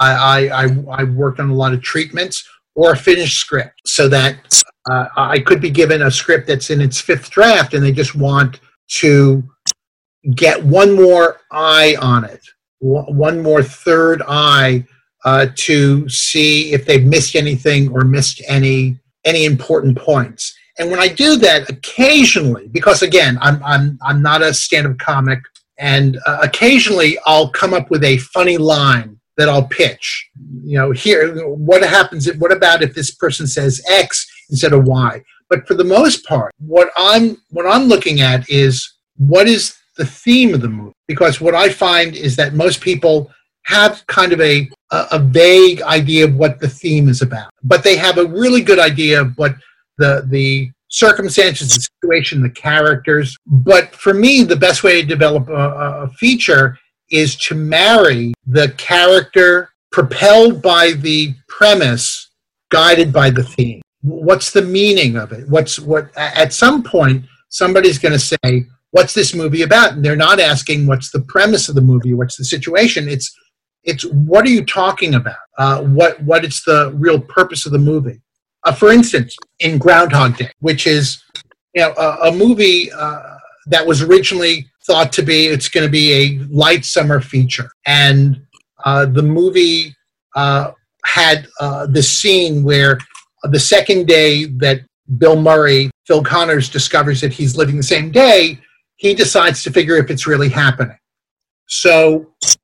I I, I worked on a lot of treatments, or a finished script, so that uh, I could be given a script that's in its fifth draft, and they just want to get one more eye on it, one more third eye uh, to see if they've missed anything or missed any any important points. And when I do that, occasionally, because again, I'm I'm I'm not a stand-up comic, and uh, occasionally I'll come up with a funny line that I'll pitch. You know, here, what happens? If, what about if this person says X instead of Y? But for the most part, what I'm what I'm looking at is what is the theme of the movie? Because what I find is that most people have kind of a a, a vague idea of what the theme is about, but they have a really good idea of what the the circumstances, the situation, the characters. But for me, the best way to develop a, a feature is to marry the character propelled by the premise, guided by the theme. What's the meaning of it? What's what? At some point, somebody's going to say, "What's this movie about?" And they're not asking, "What's the premise of the movie? What's the situation?" It's, it's what are you talking about? Uh, what what is the real purpose of the movie? Uh, for instance, in Groundhog Day, which is, you know, a, a movie uh, that was originally thought to be, it's going to be a light summer feature, and uh, the movie uh, had uh, the scene where the second day that Bill Murray, Phil Connors, discovers that he's living the same day, he decides to figure if it's really happening. So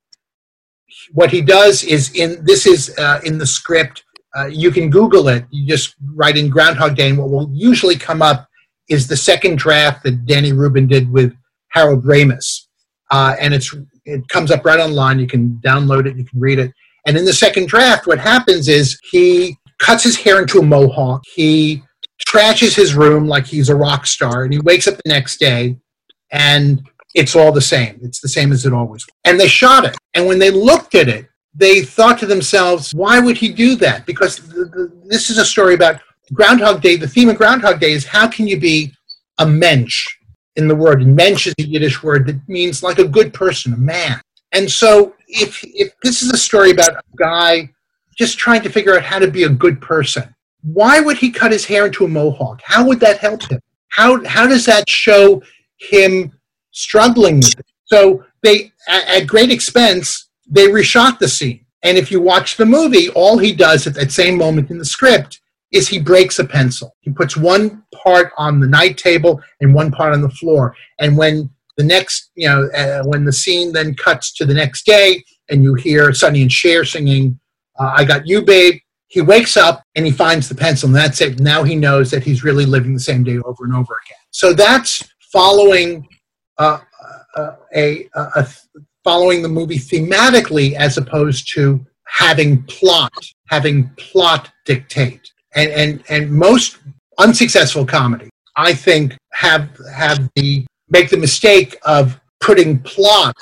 what he does is, in this is uh, in the script, uh, you can Google it, you just write in Groundhog Day, and what will usually come up is the second draft that Danny Rubin did with Harold Ramis. Uh, and it's it comes up right online, you can download it, you can read it. And in the second draft, what happens is he cuts his hair into a mohawk, he trashes his room like he's a rock star, and he wakes up the next day, and it's all the same. It's the same as it always was. And they shot it. And when they looked at it, they thought to themselves, why would he do that? Because the, the, this is a story about Groundhog Day. The theme of Groundhog Day is how can you be a mensch in the word. And mensch is a Yiddish word that means like a good person, a man. And so if if this is a story about a guy just trying to figure out how to be a good person, why would he cut his hair into a mohawk? How would that help him? How how does that show him struggling with it? So they, at, at great expense, they reshot the scene. And if you watch the movie, all he does at that same moment in the script is he breaks a pencil. He puts one part on the night table and one part on the floor. And when the next, you know, uh, when the scene then cuts to the next day and you hear Sonny and Cher singing, uh, I Got You, Babe, he wakes up and he finds the pencil, and that's it. Now he knows that he's really living the same day over and over again. So that's following uh, uh, a, a, a following the movie thematically, as opposed to having plot, having plot dictate. And and and most unsuccessful comedy, I think, have have the make the mistake of putting plot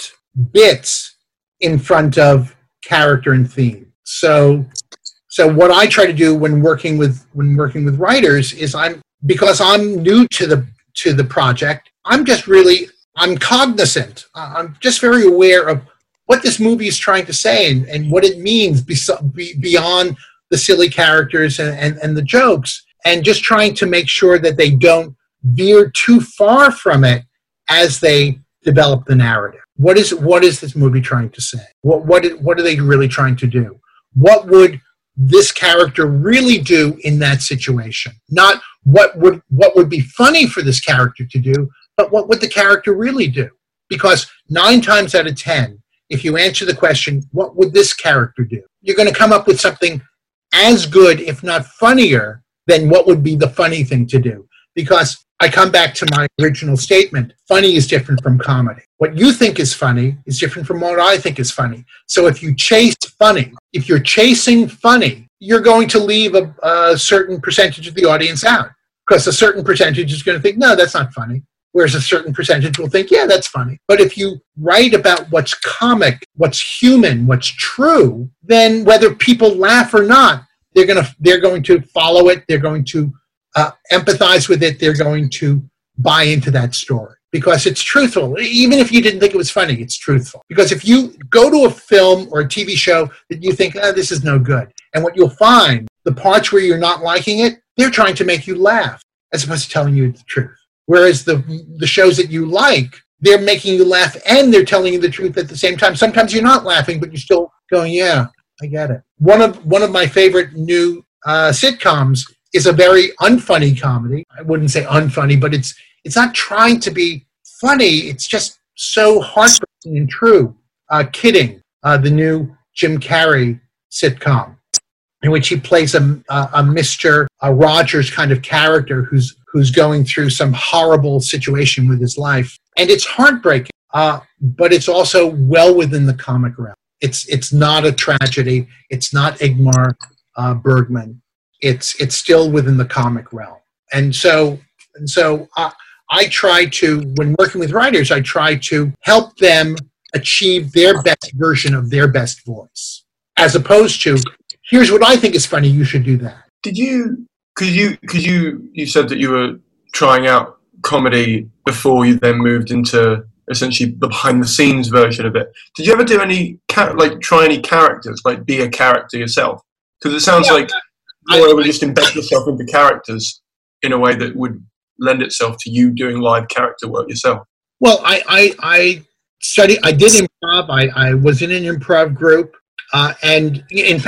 bits in front of character and theme. So. So what I try to do when working with when working with writers is I'm because I'm new to the to the project, I'm just really I'm cognizant. I'm just very aware of what this movie is trying to say and, and what it means be, beyond the silly characters and, and, and the jokes, and just trying to make sure that they don't veer too far from it as they develop the narrative. What is what is this movie trying to say? What what what are they really trying to do? What would this character really do in that situation? Not what would what would be funny for this character to do, but what would the character really do? Because nine times out of ten, if you answer the question, what would this character do? You're going to come up with something as good, if not funnier, than what would be the funny thing to do. Because I come back to my original statement, funny is different from comedy. What you think is funny is different from what I think is funny. So if you chase funny, if you're chasing funny, you're going to leave a, a certain percentage of the audience out, because a certain percentage is going to think, no, that's not funny. Whereas a certain percentage will think, yeah, that's funny. But if you write about what's comic, what's human, what's true, then whether people laugh or not, they're going to they're going to follow it. They're going to uh, empathize with it. They're going to buy into that story because it's truthful. Even if you didn't think it was funny, it's truthful. Because if you go to a film or a T V show that you think, oh, this is no good, and what you'll find, the parts where you're not liking it, they're trying to make you laugh as opposed to telling you the truth. Whereas the the shows that you like, they're making you laugh and they're telling you the truth at the same time. Sometimes you're not laughing, but you're still going, yeah, I get it. One of one of my favorite new uh, sitcoms is a very unfunny comedy. I wouldn't say unfunny, but it's it's not trying to be funny. It's just so heartbreaking and true. Uh, Kidding, uh, the new Jim Carrey sitcom, in which he plays a, a, a Mister A Rogers kind of character who's who's going through some horrible situation with his life. And it's heartbreaking, uh, but it's also well within the comic realm. It's it's not a tragedy. It's not Ingmar uh, Bergman. It's it's still within the comic realm. And so and so uh, I try to, when working with writers, I try to help them achieve their best version of their best voice, as opposed to, here's what I think is funny, you should do that. Did you, because you, cause you, you said that you were trying out comedy before you then moved into essentially the behind-the-scenes version of it. Did you ever do any, like, try any characters, like be a character yourself? Because it sounds yeah, like you I, would just embed yourself into characters in a way that would lend itself to you doing live character work yourself. Well, I, I, I studied, I did improv. I, I was in an improv group. Uh, and in fact,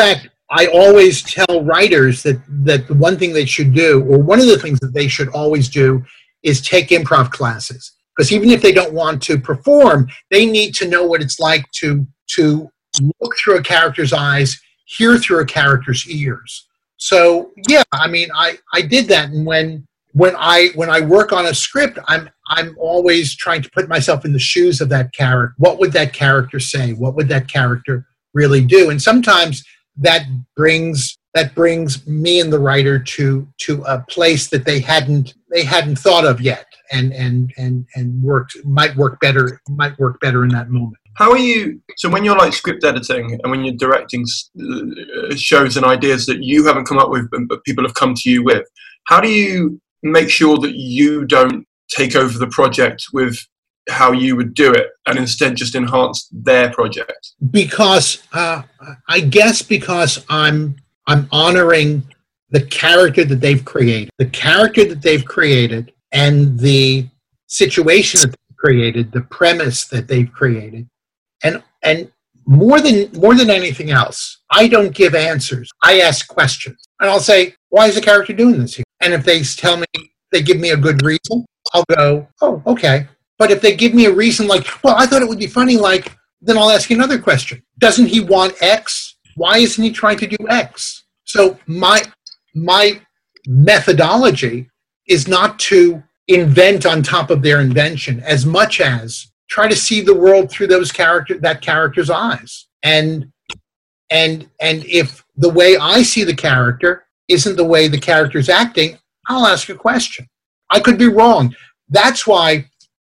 I always tell writers that, that the one thing they should do, or one of the things that they should always do, is take improv classes. Because even if they don't want to perform, they need to know what it's like to, to look through a character's eyes, hear through a character's ears. So, yeah, I mean, I, I did that. And when when I when I work on a script, I'm I'm always trying to put myself in the shoes of that character. What would that character say? What would that character really do? And sometimes that brings that brings me and the writer to to a place that they hadn't they hadn't thought of yet, and and and and worked might work better might work better in that moment. How are you, so when you're like script editing and when you're directing shows and ideas that you haven't come up with but people have come to you with, how do you make sure that you don't take over the project with how you would do it and instead just enhance their project? Because uh, I guess because I'm I'm honoring the character that they've created, the character that they've created, and the situation that they've created, the premise that they've created, and and more than more than anything else, I don't give answers. I ask questions, and I'll say, "Why is the character doing this here?" And if they tell me, they give me a good reason, I'll go, "Oh, okay." But if they give me a reason like, "Well, I thought it would be funny," like, then I'll ask you another question. Doesn't he want X? Why isn't he trying to do X? So my my methodology is not to invent on top of their invention as much as try to see the world through those character that character's eyes. And and and if the way I see the character isn't the way the character's acting, I'll ask a question. I could be wrong. That's why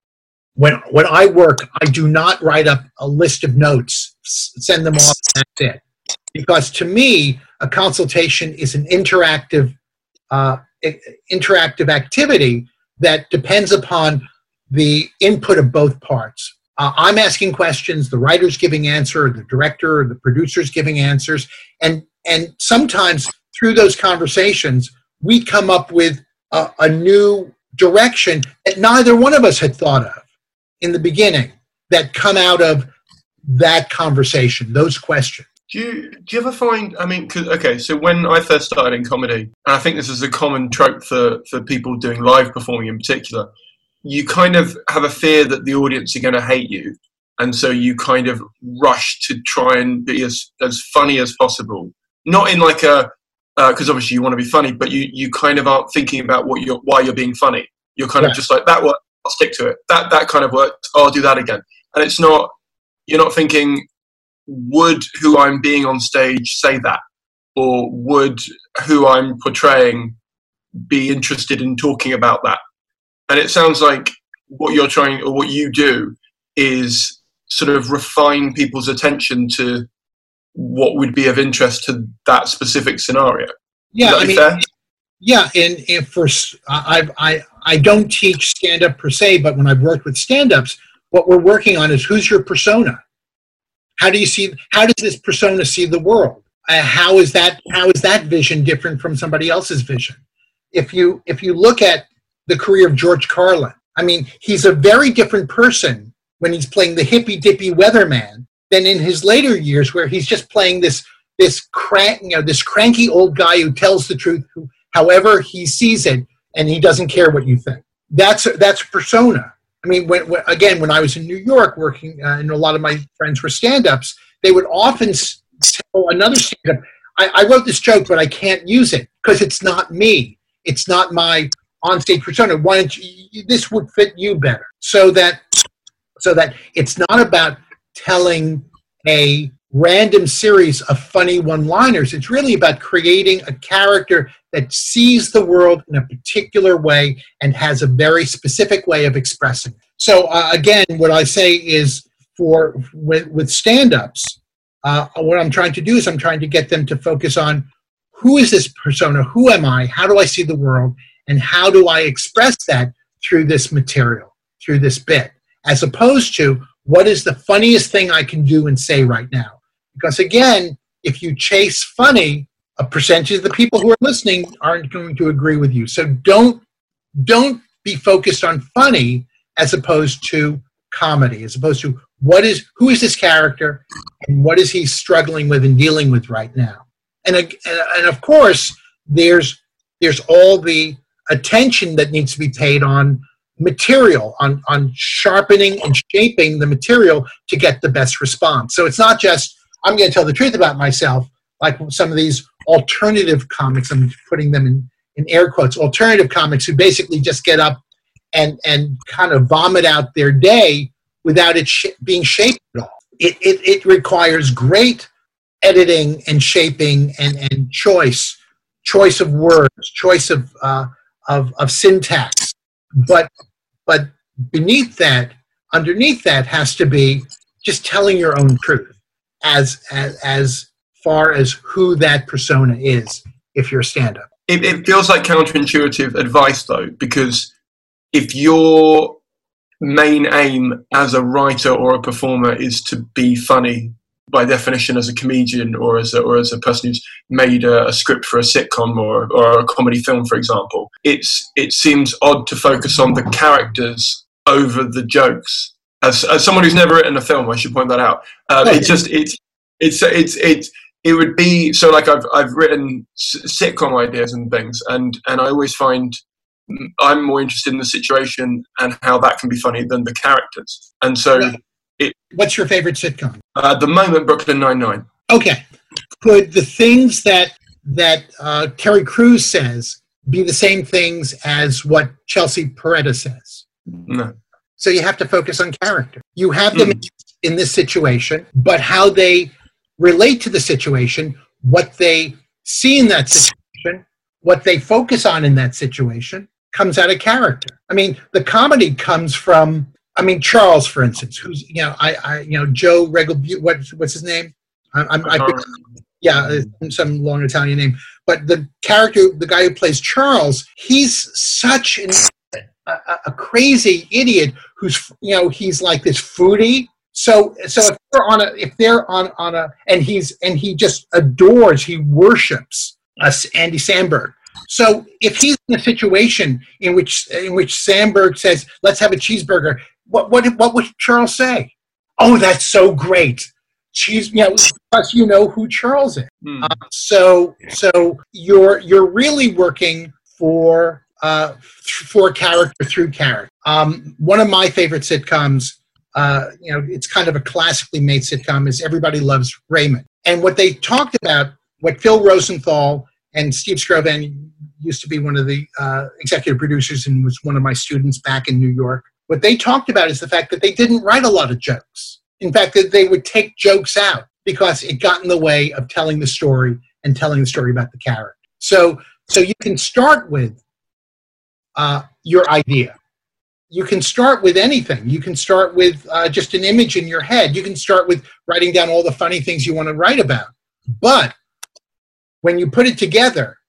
when when I work, I do not write up a list of notes, send them off, and that's it. Because to me, a consultation is an interactive uh, interactive activity that depends upon the input of both parts. Uh, I'm asking questions, the writer's giving answer, the director or the producer's giving answers, and and sometimes through those conversations, we come up with a, a new direction that neither one of us had thought of in the beginning, that come out of that conversation, those questions. Do you, do you ever find, I mean, cause, okay, so when I first started in comedy, and I think this is a common trope for, for people doing live performing in particular, you kind of have a fear that the audience are going to hate you. And so you kind of rush to try and be as, as funny as possible. Not in like a, because uh, obviously you want to be funny, but you, you kind of aren't thinking about what you're, why you're being funny. You're kind yeah. of just like, that worked, I'll stick to it. That, that kind of worked, oh, I'll do that again. And it's not, you're not thinking, would who I'm being on stage say that? Or would who I'm portraying be interested in talking about that? And it sounds like what you're trying, or what you do, is sort of refine people's attention to what would be of interest to that specific scenario. Yeah, I mean, fair? yeah. And, and for I, I, I don't teach stand-up per se, but when I've worked with stand-ups, what we're working on is who's your persona. How do you see? How does this persona see the world? Uh, how is that? How is that vision different from somebody else's vision? If you if you look at the career of George Carlin, I mean, he's a very different person when he's playing the hippy dippy weatherman than in his later years, where he's just playing this this crank, you know, this cranky old guy who tells the truth, who, however he sees it, and he doesn't care what you think. That's that's persona. I mean, when, when, again, when I was in New York working, uh, and a lot of my friends were stand-ups, they would often tell another stand-up, I, I wrote this joke, but I can't use it because it's not me. It's not my on-stage persona. Why don't you, this would fit you better. So that, so that it's not about telling a random series of funny one-liners. It's really about creating a character that sees the world in a particular way and has a very specific way of expressing it. So uh, again, what I say is for with, with stand-ups, uh, what I'm trying to do is I'm trying to get them to focus on who is this persona, who am I, how do I see the world, and how do I express that through this material, through this bit, as opposed to what is the funniest thing I can do and say right now. Because again, if you chase funny, a percentage of the people who are listening aren't going to agree with you. So don't don't be focused on funny as opposed to comedy, as opposed to what is who is this character and what is he struggling with and dealing with right now. And, and of course, there's there's all the attention that needs to be paid on material, on, on sharpening and shaping the material to get the best response. So it's not just, I'm going to tell the truth about myself, like some of these alternative comics, I'm putting them in, in air quotes, alternative comics who basically just get up and, and kind of vomit out their day without it sh- being shaped at all. It, it, it requires great editing and shaping and, and choice, choice of words, choice of, uh, of, of syntax. But, but beneath that, underneath that has to be just telling your own truth as, as, as far as who that persona is if you're a stand-up. It, it feels like counterintuitive advice, though, because if your main aim as a writer or a performer is to be funny, by definition, as a comedian or as a, or as a person who's made a, a script for a sitcom or, or a comedy film, for example, it's it seems odd to focus on the characters over the jokes. As, as someone who's never written a film, I should point that out. Um, Oh, it's just it's it's it's it's it would be so like I've I've written sitcom ideas and things, and and I always find I'm more interested in the situation and how that can be funny than the characters. And so, Right. it, What's your favorite sitcom? uh, at the moment, Brooklyn Nine-Nine. Okay. Could the things that that uh, Terry Crews says be the same things as what Chelsea Peretti says? No. So you have to focus on character. You have them Mm. in this situation, but how they relate to the situation, what they see in that situation, what they focus on in that situation, comes out of character. I mean, the comedy comes from, I mean, Charles, for instance, who's, you know, I, I you know, Joe Regal, what, what's his name? I, I'm, I, I, yeah, some long Italian name. But the character, the guy who plays Charles, he's such an, a, a crazy idiot who's, you know, he's like this foodie. So, so if they're on a, if they're on, on a, and he's, and he just adores, he worships us, Andy Samberg. So if he's in a situation in which, in which Samberg says, let's have a cheeseburger, what, what, what would Charles say? Oh, that's so great. Cheese, you know, plus you know who Charles is. Mm. Uh, so, so you're, you're really working for, uh, for character through character. Um, one of my favorite sitcoms, Uh, you know, it's kind of a classically made sitcom, is Everybody Loves Raymond. And what they talked about, what Phil Rosenthal and Steve Skrovan used to be one of the uh, executive producers and was one of my students back in New York. What they talked about is the fact that they didn't write a lot of jokes. In fact, that they would take jokes out because it got in the way of telling the story and telling the story about the character. So, so you can start with uh, your idea. You can start with anything. You can start with uh, just an image in your head. You can start with writing down all the funny things you want to write about. But when you put it together,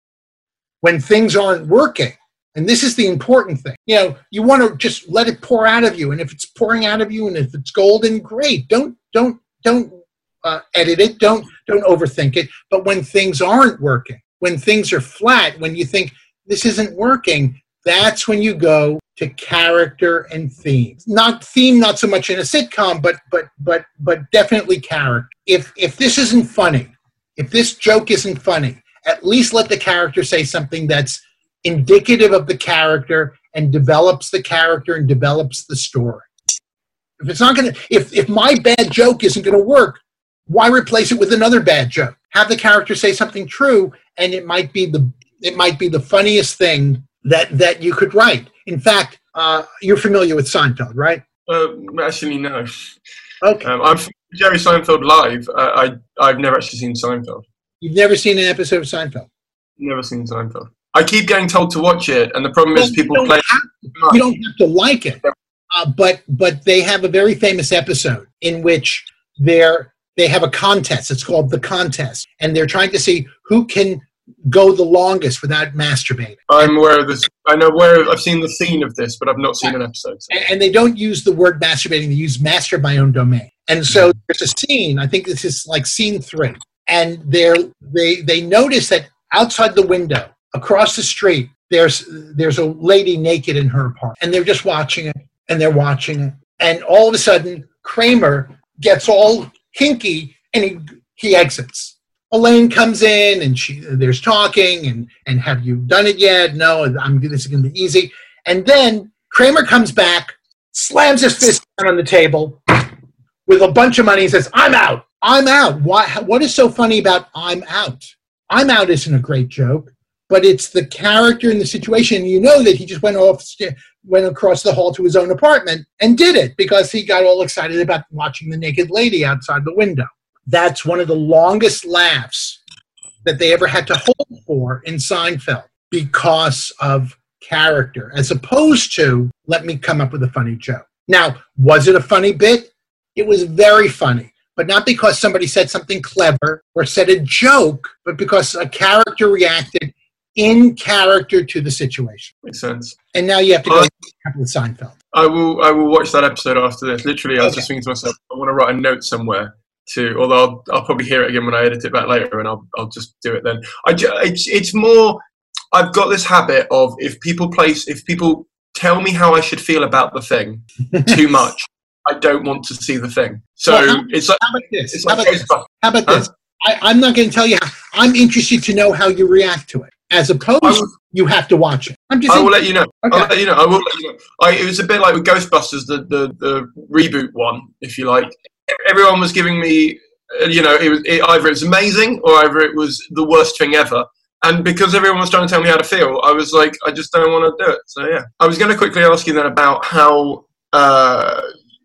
when things aren't working, and this is the important thing, you know, you want to just let it pour out of you. And if it's pouring out of you, and if it's golden, great. Don't don't don't uh, edit it. Don't don't overthink it. But when things aren't working, when things are flat, when you think this isn't working, that's when you go to character and theme. Not theme, not so much in a sitcom, but but but but definitely character. If if this isn't funny, if this joke isn't funny, at least let the character say something that's indicative of the character and develops the character and develops the story. If it's not gonna, if if my bad joke isn't gonna work, why replace it with another bad joke? Have the character say something true, and it might be the it might be the funniest thing that that you could write. In fact, uh, you're familiar with Seinfeld, right? Uh, actually, no. Okay. Um, I'm Jerry Seinfeld live. Uh, I I've never actually seen Seinfeld. You've never seen an episode of Seinfeld? Never seen Seinfeld. I keep getting told to watch it, and the problem Well, is people you don't play. have to- You don't have to like it, uh, but but they have a very famous episode in which they're they have a contest. It's called The Contest, and they're trying to see who can go the longest without masturbating. I'm aware of this. I know where I've seen the scene of this, but I've not seen an episode. So. And, and they don't use the word masturbating; they use master my own domain. And so there's a scene. I think this is like scene three, and they're they they notice that outside the window, across the street, there's there's a lady naked in her apartment, and they're just watching it, and they're watching it, and all of a sudden Kramer gets all hinky and he he exits. Elaine comes in and she there's talking and and have you done it yet? No, I'm this is going to be easy. And then Kramer comes back, slams his fist down on the table with a bunch of money and says, "I'm out. I'm out." Why? What is so funny about "I'm out"? "I'm out" isn't a great joke, but it's the character in the situation. You know that he just went off, went across the hall to his own apartment and did it because he got all excited about watching the naked lady outside the window. That's one of the longest laughs that they ever had to hold for in Seinfeld because of character, as opposed to, let me come up with a funny joke. Now, was it a funny bit? It was very funny, but not because somebody said something clever or said a joke, but because a character reacted in character to the situation. Makes sense. And now you have to go uh, with Seinfeld. I will I will watch that episode after this. Literally, I was okay. just thinking to myself, I want to write a note somewhere to, although I'll, I'll probably hear it again when I edit it back later, and I'll I'll just do it then. I, it's, it's more, I've got this habit of if people place, if people tell me how I should feel about the thing too much, I don't want to see the thing. So well, how, it's like, how about this? It's how, like about this? how about this? Huh? I, I'm not going to tell you. How, I'm interested to know how you react to it. As opposed, will, you have to watch it. I'm just. I will let you know. Okay. I'll let you know. I will let you know. I, it was a bit like with Ghostbusters, the, the the reboot one, if you like. Everyone was giving me, you know, it was it, either it was amazing or either it was the worst thing ever. And because everyone was trying to tell me how to feel, I was like, I just don't want to do it. So yeah, I was going to quickly ask you then about how uh,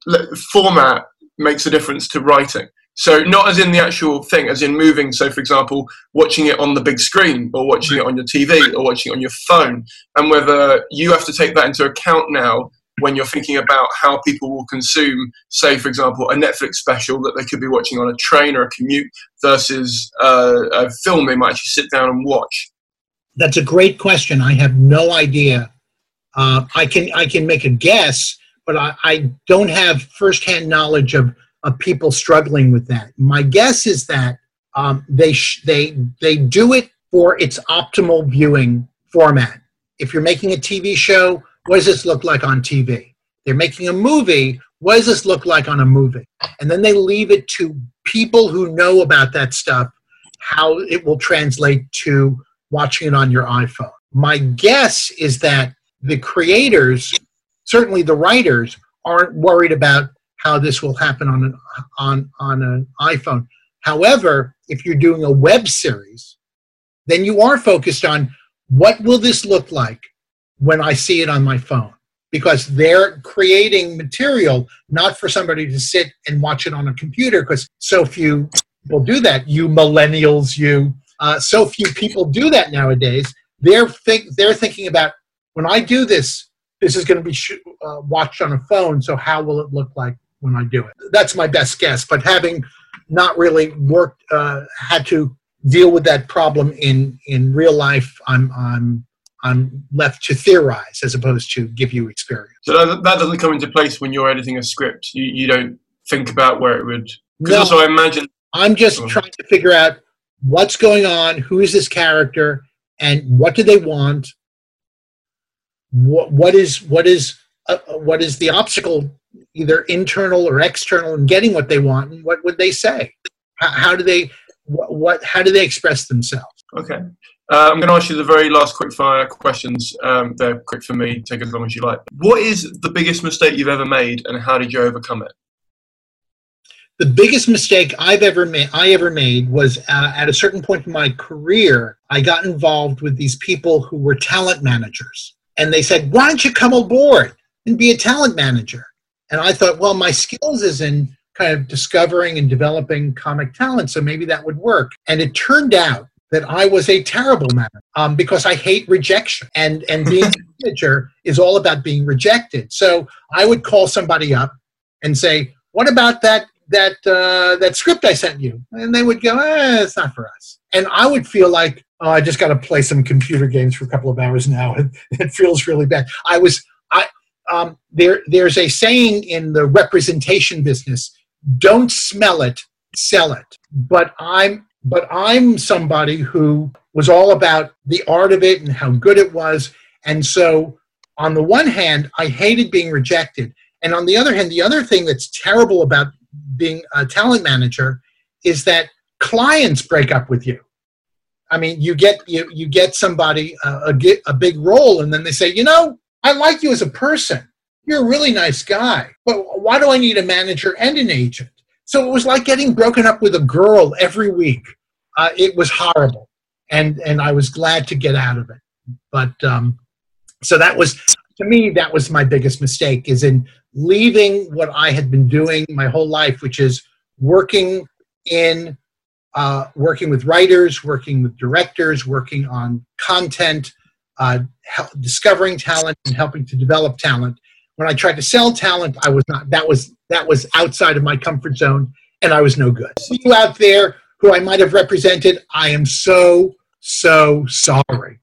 format makes a difference to writing. So not as in the actual thing, as in moving. So, for example, watching it on the big screen or watching it on your T V or watching it on your phone, and whether you have to take that into account now when you're thinking about how people will consume, say, for example, a Netflix special that they could be watching on a train or a commute versus uh, a film they might actually sit down and watch. That's a great question. I have no idea. Uh, I can I can make a guess, but I, I don't have firsthand knowledge of of people struggling with that. My guess is that um, they sh- they they do it for its optimal viewing format. If you're making a T V show, what does this look like on T V? They're making a movie, what does this look like on a movie? And then they leave it to people who know about that stuff, how it will translate to watching it on your iPhone. My guess is that the creators, certainly the writers, aren't worried about how this will happen on an on on an iPhone. However, if you're doing a web series, then you are focused on what will this look like when I see it on my phone, because they're creating material not for somebody to sit and watch it on a computer, because so few people do that. You millennials, you uh, so few people do that nowadays. They're think they're thinking about, when I do this, this is going to be sh- uh, watched on a phone. So how will it look like when I do it? That's my best guess. But having not really worked, uh, had to deal with that problem in, in real life, I'm I'm I'm left to theorize as opposed to give you experience. So that, that doesn't come into place when you're editing a script. You you don't think about where it would. Because no, also I imagine I'm just oh. trying to figure out what's going on, who is this character, and what do they want. What what is what is uh, what is the obstacle, either internal or external, in getting what they want, and what would they say? How, how do they what, what how do they express themselves? Okay, uh, I'm going to ask you the very last quick fire questions. Um, they're quick for me. Take as long as you like. What is the biggest mistake you've ever made, and how did you overcome it? The biggest mistake I've ever made, I ever made, was uh, at a certain point in my career, I got involved with these people who were talent managers, and they said, "Why don't you come aboard and be a talent manager?" And I thought, well, my skills is in kind of discovering and developing comic talent, so maybe that would work. And it turned out that I was a terrible manager um, because I hate rejection. And, and being a manager is all about being rejected. So I would call somebody up and say, "What about that that uh, that script I sent you?" And they would go, eh, "It's not for us." And I would feel like, oh, I just got to play some computer games for a couple of hours now. It, it feels really bad. I was... I. Um, there, there's a saying in the representation business: "Don't smell it, sell it." But I'm, but I'm somebody who was all about the art of it and how good it was. And so, on the one hand, I hated being rejected, and on the other hand, the other thing that's terrible about being a talent manager is that clients break up with you. I mean, you get you you get somebody uh, a a big role, and then they say, you know, I like you as a person. You're a really nice guy, but why do I need a manager and an agent? So it was like getting broken up with a girl every week. Uh, it was horrible, and and I was glad to get out of it. But um, so that was, to me, that was my biggest mistake, is in leaving what I had been doing my whole life, which is working in uh, working with writers, working with directors, working on content, uh, help, discovering talent, and helping to develop talent. When I tried to sell talent, I was not. That was that was outside of my comfort zone, and I was no good. See you out there who I might have represented, I am so so sorry.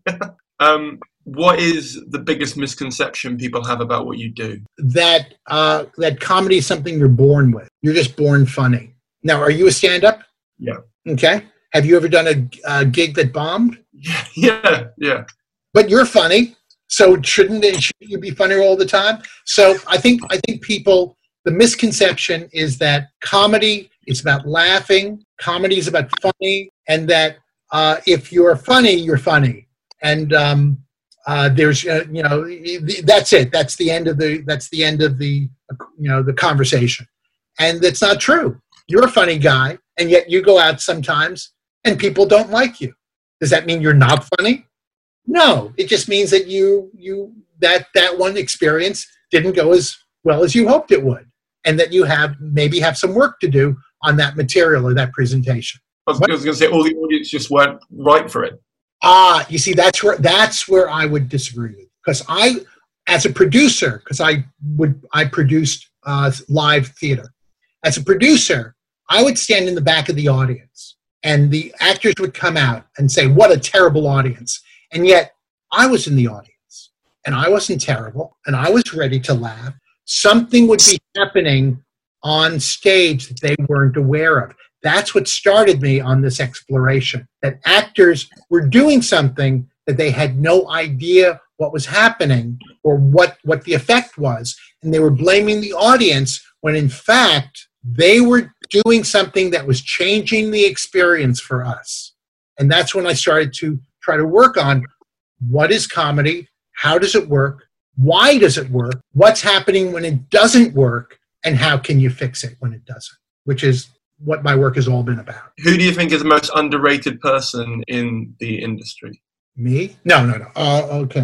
um, what is the biggest misconception people have about what you do? That uh, that comedy is something you're born with. You're just born funny. Now, are you a stand-up? Yeah. Okay. Have you ever done a, a gig that bombed? Yeah, yeah. But you're funny, so shouldn't it, shouldn't you be funny all the time? So I think I think people, the misconception is that comedy is about laughing, comedy is about funny, and that uh, if you're funny, you're funny. And um, uh, there's, uh, you know, that's it. That's the end of the. That's the end of the, you know, the conversation. And that's not true. You're a funny guy, and yet you go out sometimes, and people don't like you. Does that mean you're not funny? No. It just means that you you that that one experience didn't go as well as you hoped it would, and that you have maybe have some work to do on that material or that presentation. I was, was going to say all the audience just weren't right for it. Ah, you see, that's where that's where I would disagree with, because I, as a producer, because I would I produced uh, live theater. As a producer, I would stand in the back of the audience, and the actors would come out and say, "What a terrible audience!" And yet, I was in the audience, and I wasn't terrible, and I was ready to laugh. Something would be happening on stage that they weren't aware of. That's what started me on this exploration, that actors were doing something that they had no idea what was happening or what, what the effect was. And they were blaming the audience when, in fact, they were doing something that was changing the experience for us. And that's when I started to try to work on what is comedy, how does it work, why does it work, what's happening when it doesn't work, and how can you fix it when it doesn't, which is what my work has all been about. Who do you think is the most underrated person in the industry? Me? No, no, no. Uh, okay.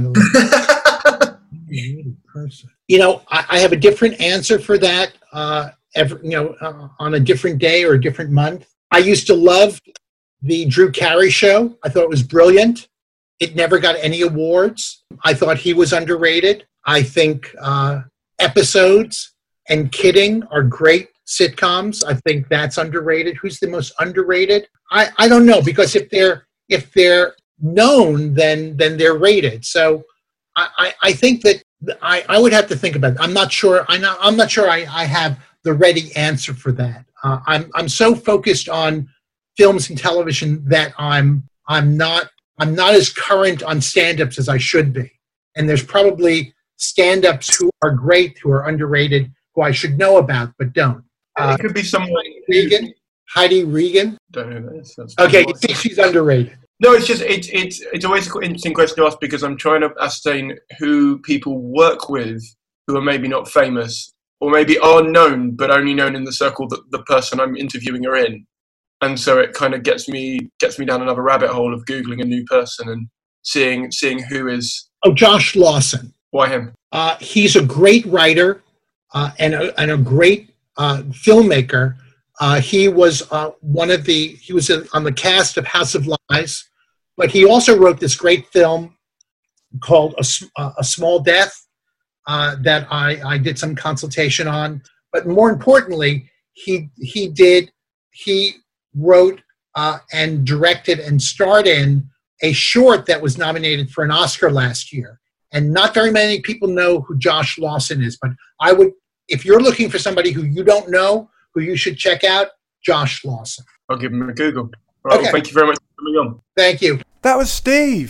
person. You know, I, I have a different answer for that. Uh, every, you know, uh, on a different day or a different month. I used to love the Drew Carey show. I thought it was brilliant. It never got any awards. I thought he was underrated. I think uh, Episodes and Kidding are great sitcoms. I think that's underrated. Who's the most underrated? I, I don't know, because if they're if they're known, then then they're rated. So I, I, I think that I, I would have to think about it. I'm not sure. I know, I'm not sure I, I have the ready answer for that. Uh, I'm I'm so focused on films and television that I'm I'm not I'm not as current on stand-ups as I should be. And there's probably stand-ups who are great, who are underrated, who I should know about but don't. Uh, it could be someone. Regan, Heidi Regan. Don't know this. That's okay, you think she's underrated? No, it's just it's it's it's always an interesting question to ask, because I'm trying to ascertain who people work with who are maybe not famous, or maybe are known but only known in the circle that the person I'm interviewing are in, and so it kind of gets me gets me down another rabbit hole of googling a new person and seeing seeing who is. Oh, Josh Lawson. Why him? Uh, he's a great writer uh, and a, and a great uh, filmmaker. Uh, he was uh, one of the he was on the cast of House of Lies, but he also wrote this great film called A, a Small Death uh, that I, I did some consultation on. But more importantly, he he did he wrote uh, and directed and starred in a short that was nominated for an Oscar last year. And not very many people know who Josh Lawson is, but I would, if you're looking for somebody who you don't know, who you should check out, Josh Lawson. I'll give him a Google. All right, okay. Well, thank you very much for coming on. Thank you. That was Steve.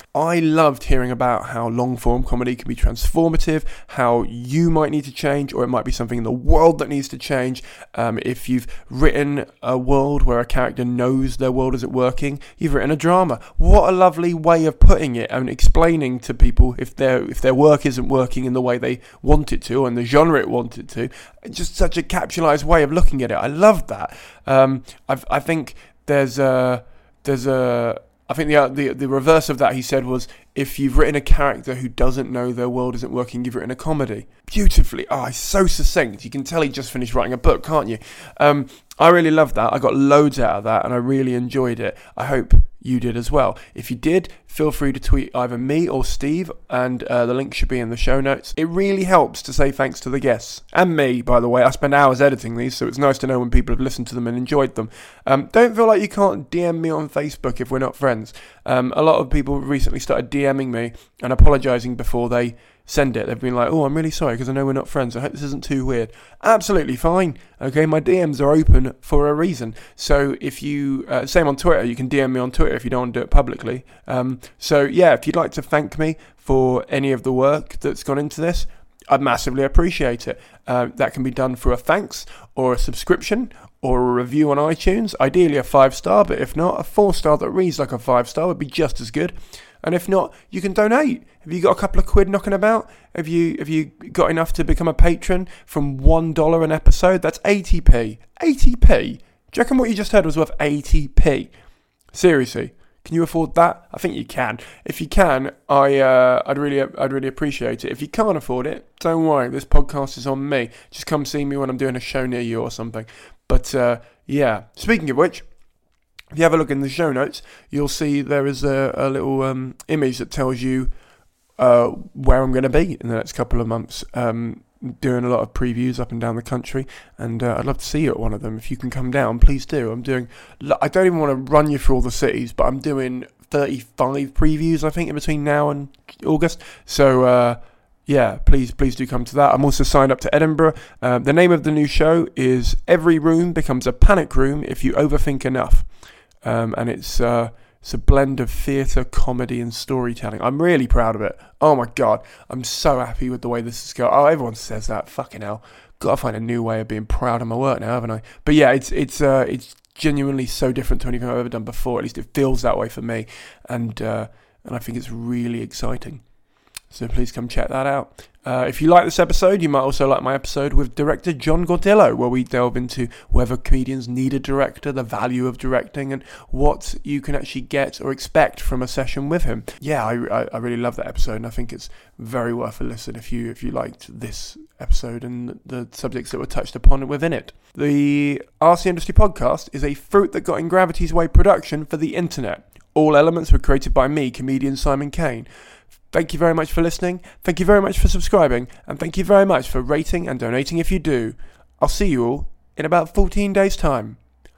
I loved hearing about how long-form comedy can be transformative, how you might need to change, or it might be something in the world that needs to change. Um, if you've written a world where a character knows their world isn't working, you've written a drama. What a lovely way of putting it and explaining to people if their if their work isn't working in the way they want it to and the genre it wanted to. Just such a capitalized way of looking at it. I love that. Um, I've, I think there's a there's a I think the, the the reverse of that, he said, was if you've written a character who doesn't know their world isn't working, you've written a comedy. Beautifully. Oh, he's so succinct. You can tell he just finished writing a book, can't you? Um, I really loved that. I got loads out of that, and I really enjoyed it. I hope you did as well. If you did, feel free to tweet either me or Steve, and uh, the link should be in the show notes. It really helps to say thanks to the guests. And me, by the way. I spend hours editing these, so it's nice to know when people have listened to them and enjoyed them. Um, don't feel like you can't D M me on Facebook if we're not friends. Um, a lot of people recently started DMing me and apologising before they send it. They've been like, oh, I'm really sorry because I know we're not friends. I hope this isn't too weird. Absolutely fine. Okay, my D Ms are open for a reason. So if you, uh, same on Twitter, you can D M me on Twitter if you don't want to do it publicly. Um, so yeah, if you'd like to thank me for any of the work that's gone into this, I'd massively appreciate it. Uh, that can be done through a thanks or a subscription or a review on iTunes. Ideally a five star, but if not, a four star that reads like a five star would be just as good. And if not, you can donate. Have you got a couple of quid knocking about? Have you have you got enough to become a patron from one dollar an episode? That's eighty p. eighty p? Do you reckon what you just heard was worth eighty p? Seriously, can you afford that? I think you can. If you can, I uh, I'd really I'd really appreciate it. If you can't afford it, don't worry. This podcast is on me. Just come see me when I'm doing a show near you or something. But uh, yeah, speaking of which, if you have a look in the show notes, you'll see there is a, a little um, image that tells you uh, where I'm going to be in the next couple of months. Um, doing a lot of previews up and down the country, and uh, I'd love to see you at one of them. If you can come down, please do. I'm doing, I don't even want to run you through all the cities, but I'm doing thirty-five previews, I think, in between now and August. So, uh, yeah, please, please do come to that. I'm also signed up to Edinburgh. Uh, the name of the new show is Every Room Becomes a Panic Room If You Overthink Enough. Um, and it's uh, it's a blend of theatre, comedy and storytelling. I'm really proud of it. Oh my God, I'm so happy with the way this is going. Oh, everyone says that. Fucking hell. Got to find a new way of being proud of my work now, haven't I? But yeah, it's it's uh, it's genuinely so different to anything I've ever done before. At least it feels that way for me. And, uh, and I think it's really exciting. So please come check that out. Uh, if you like this episode, you might also like my episode with director John Gordillo, where we delve into whether comedians need a director, the value of directing, and what you can actually get or expect from a session with him. Yeah, I, I, I really love that episode, and I think it's very worth a listen if you if you liked this episode and the subjects that were touched upon within it. The R C Industry Podcast is a Fruit That Got in Gravity's Way production for the internet. All elements were created by me, comedian Simon Kane. Thank you very much for listening, thank you very much for subscribing, and thank you very much for rating and donating if you do. I'll see you all in about fourteen days' time.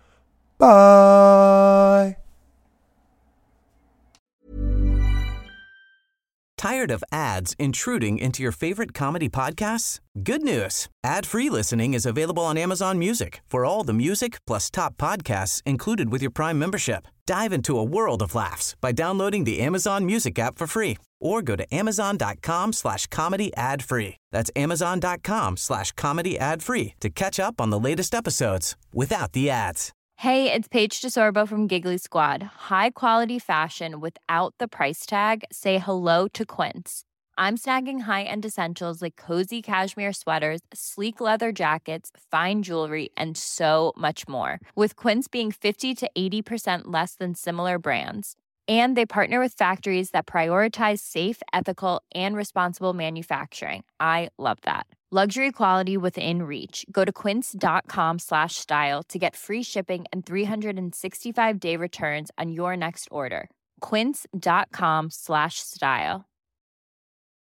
Bye! Tired of ads intruding into your favorite comedy podcasts? Good news! Ad-free listening is available on Amazon Music for all the music plus top podcasts included with your Prime membership. Dive into a world of laughs by downloading the Amazon Music app for free or go to amazon.com slash comedy ad free. That's amazon.com slash comedy ad free to catch up on the latest episodes without the ads. Hey, it's Paige DeSorbo from Giggly Squad. High quality fashion without the price tag. Say hello to Quince. I'm snagging high-end essentials like cozy cashmere sweaters, sleek leather jackets, fine jewelry, and so much more. With Quince being fifty to eighty percent less than similar brands. And they partner with factories that prioritize safe, ethical, and responsible manufacturing. I love that. Luxury quality within reach. Go to quince.com slash style to get free shipping and three sixty-five day returns on your next order. Quince.com slash style.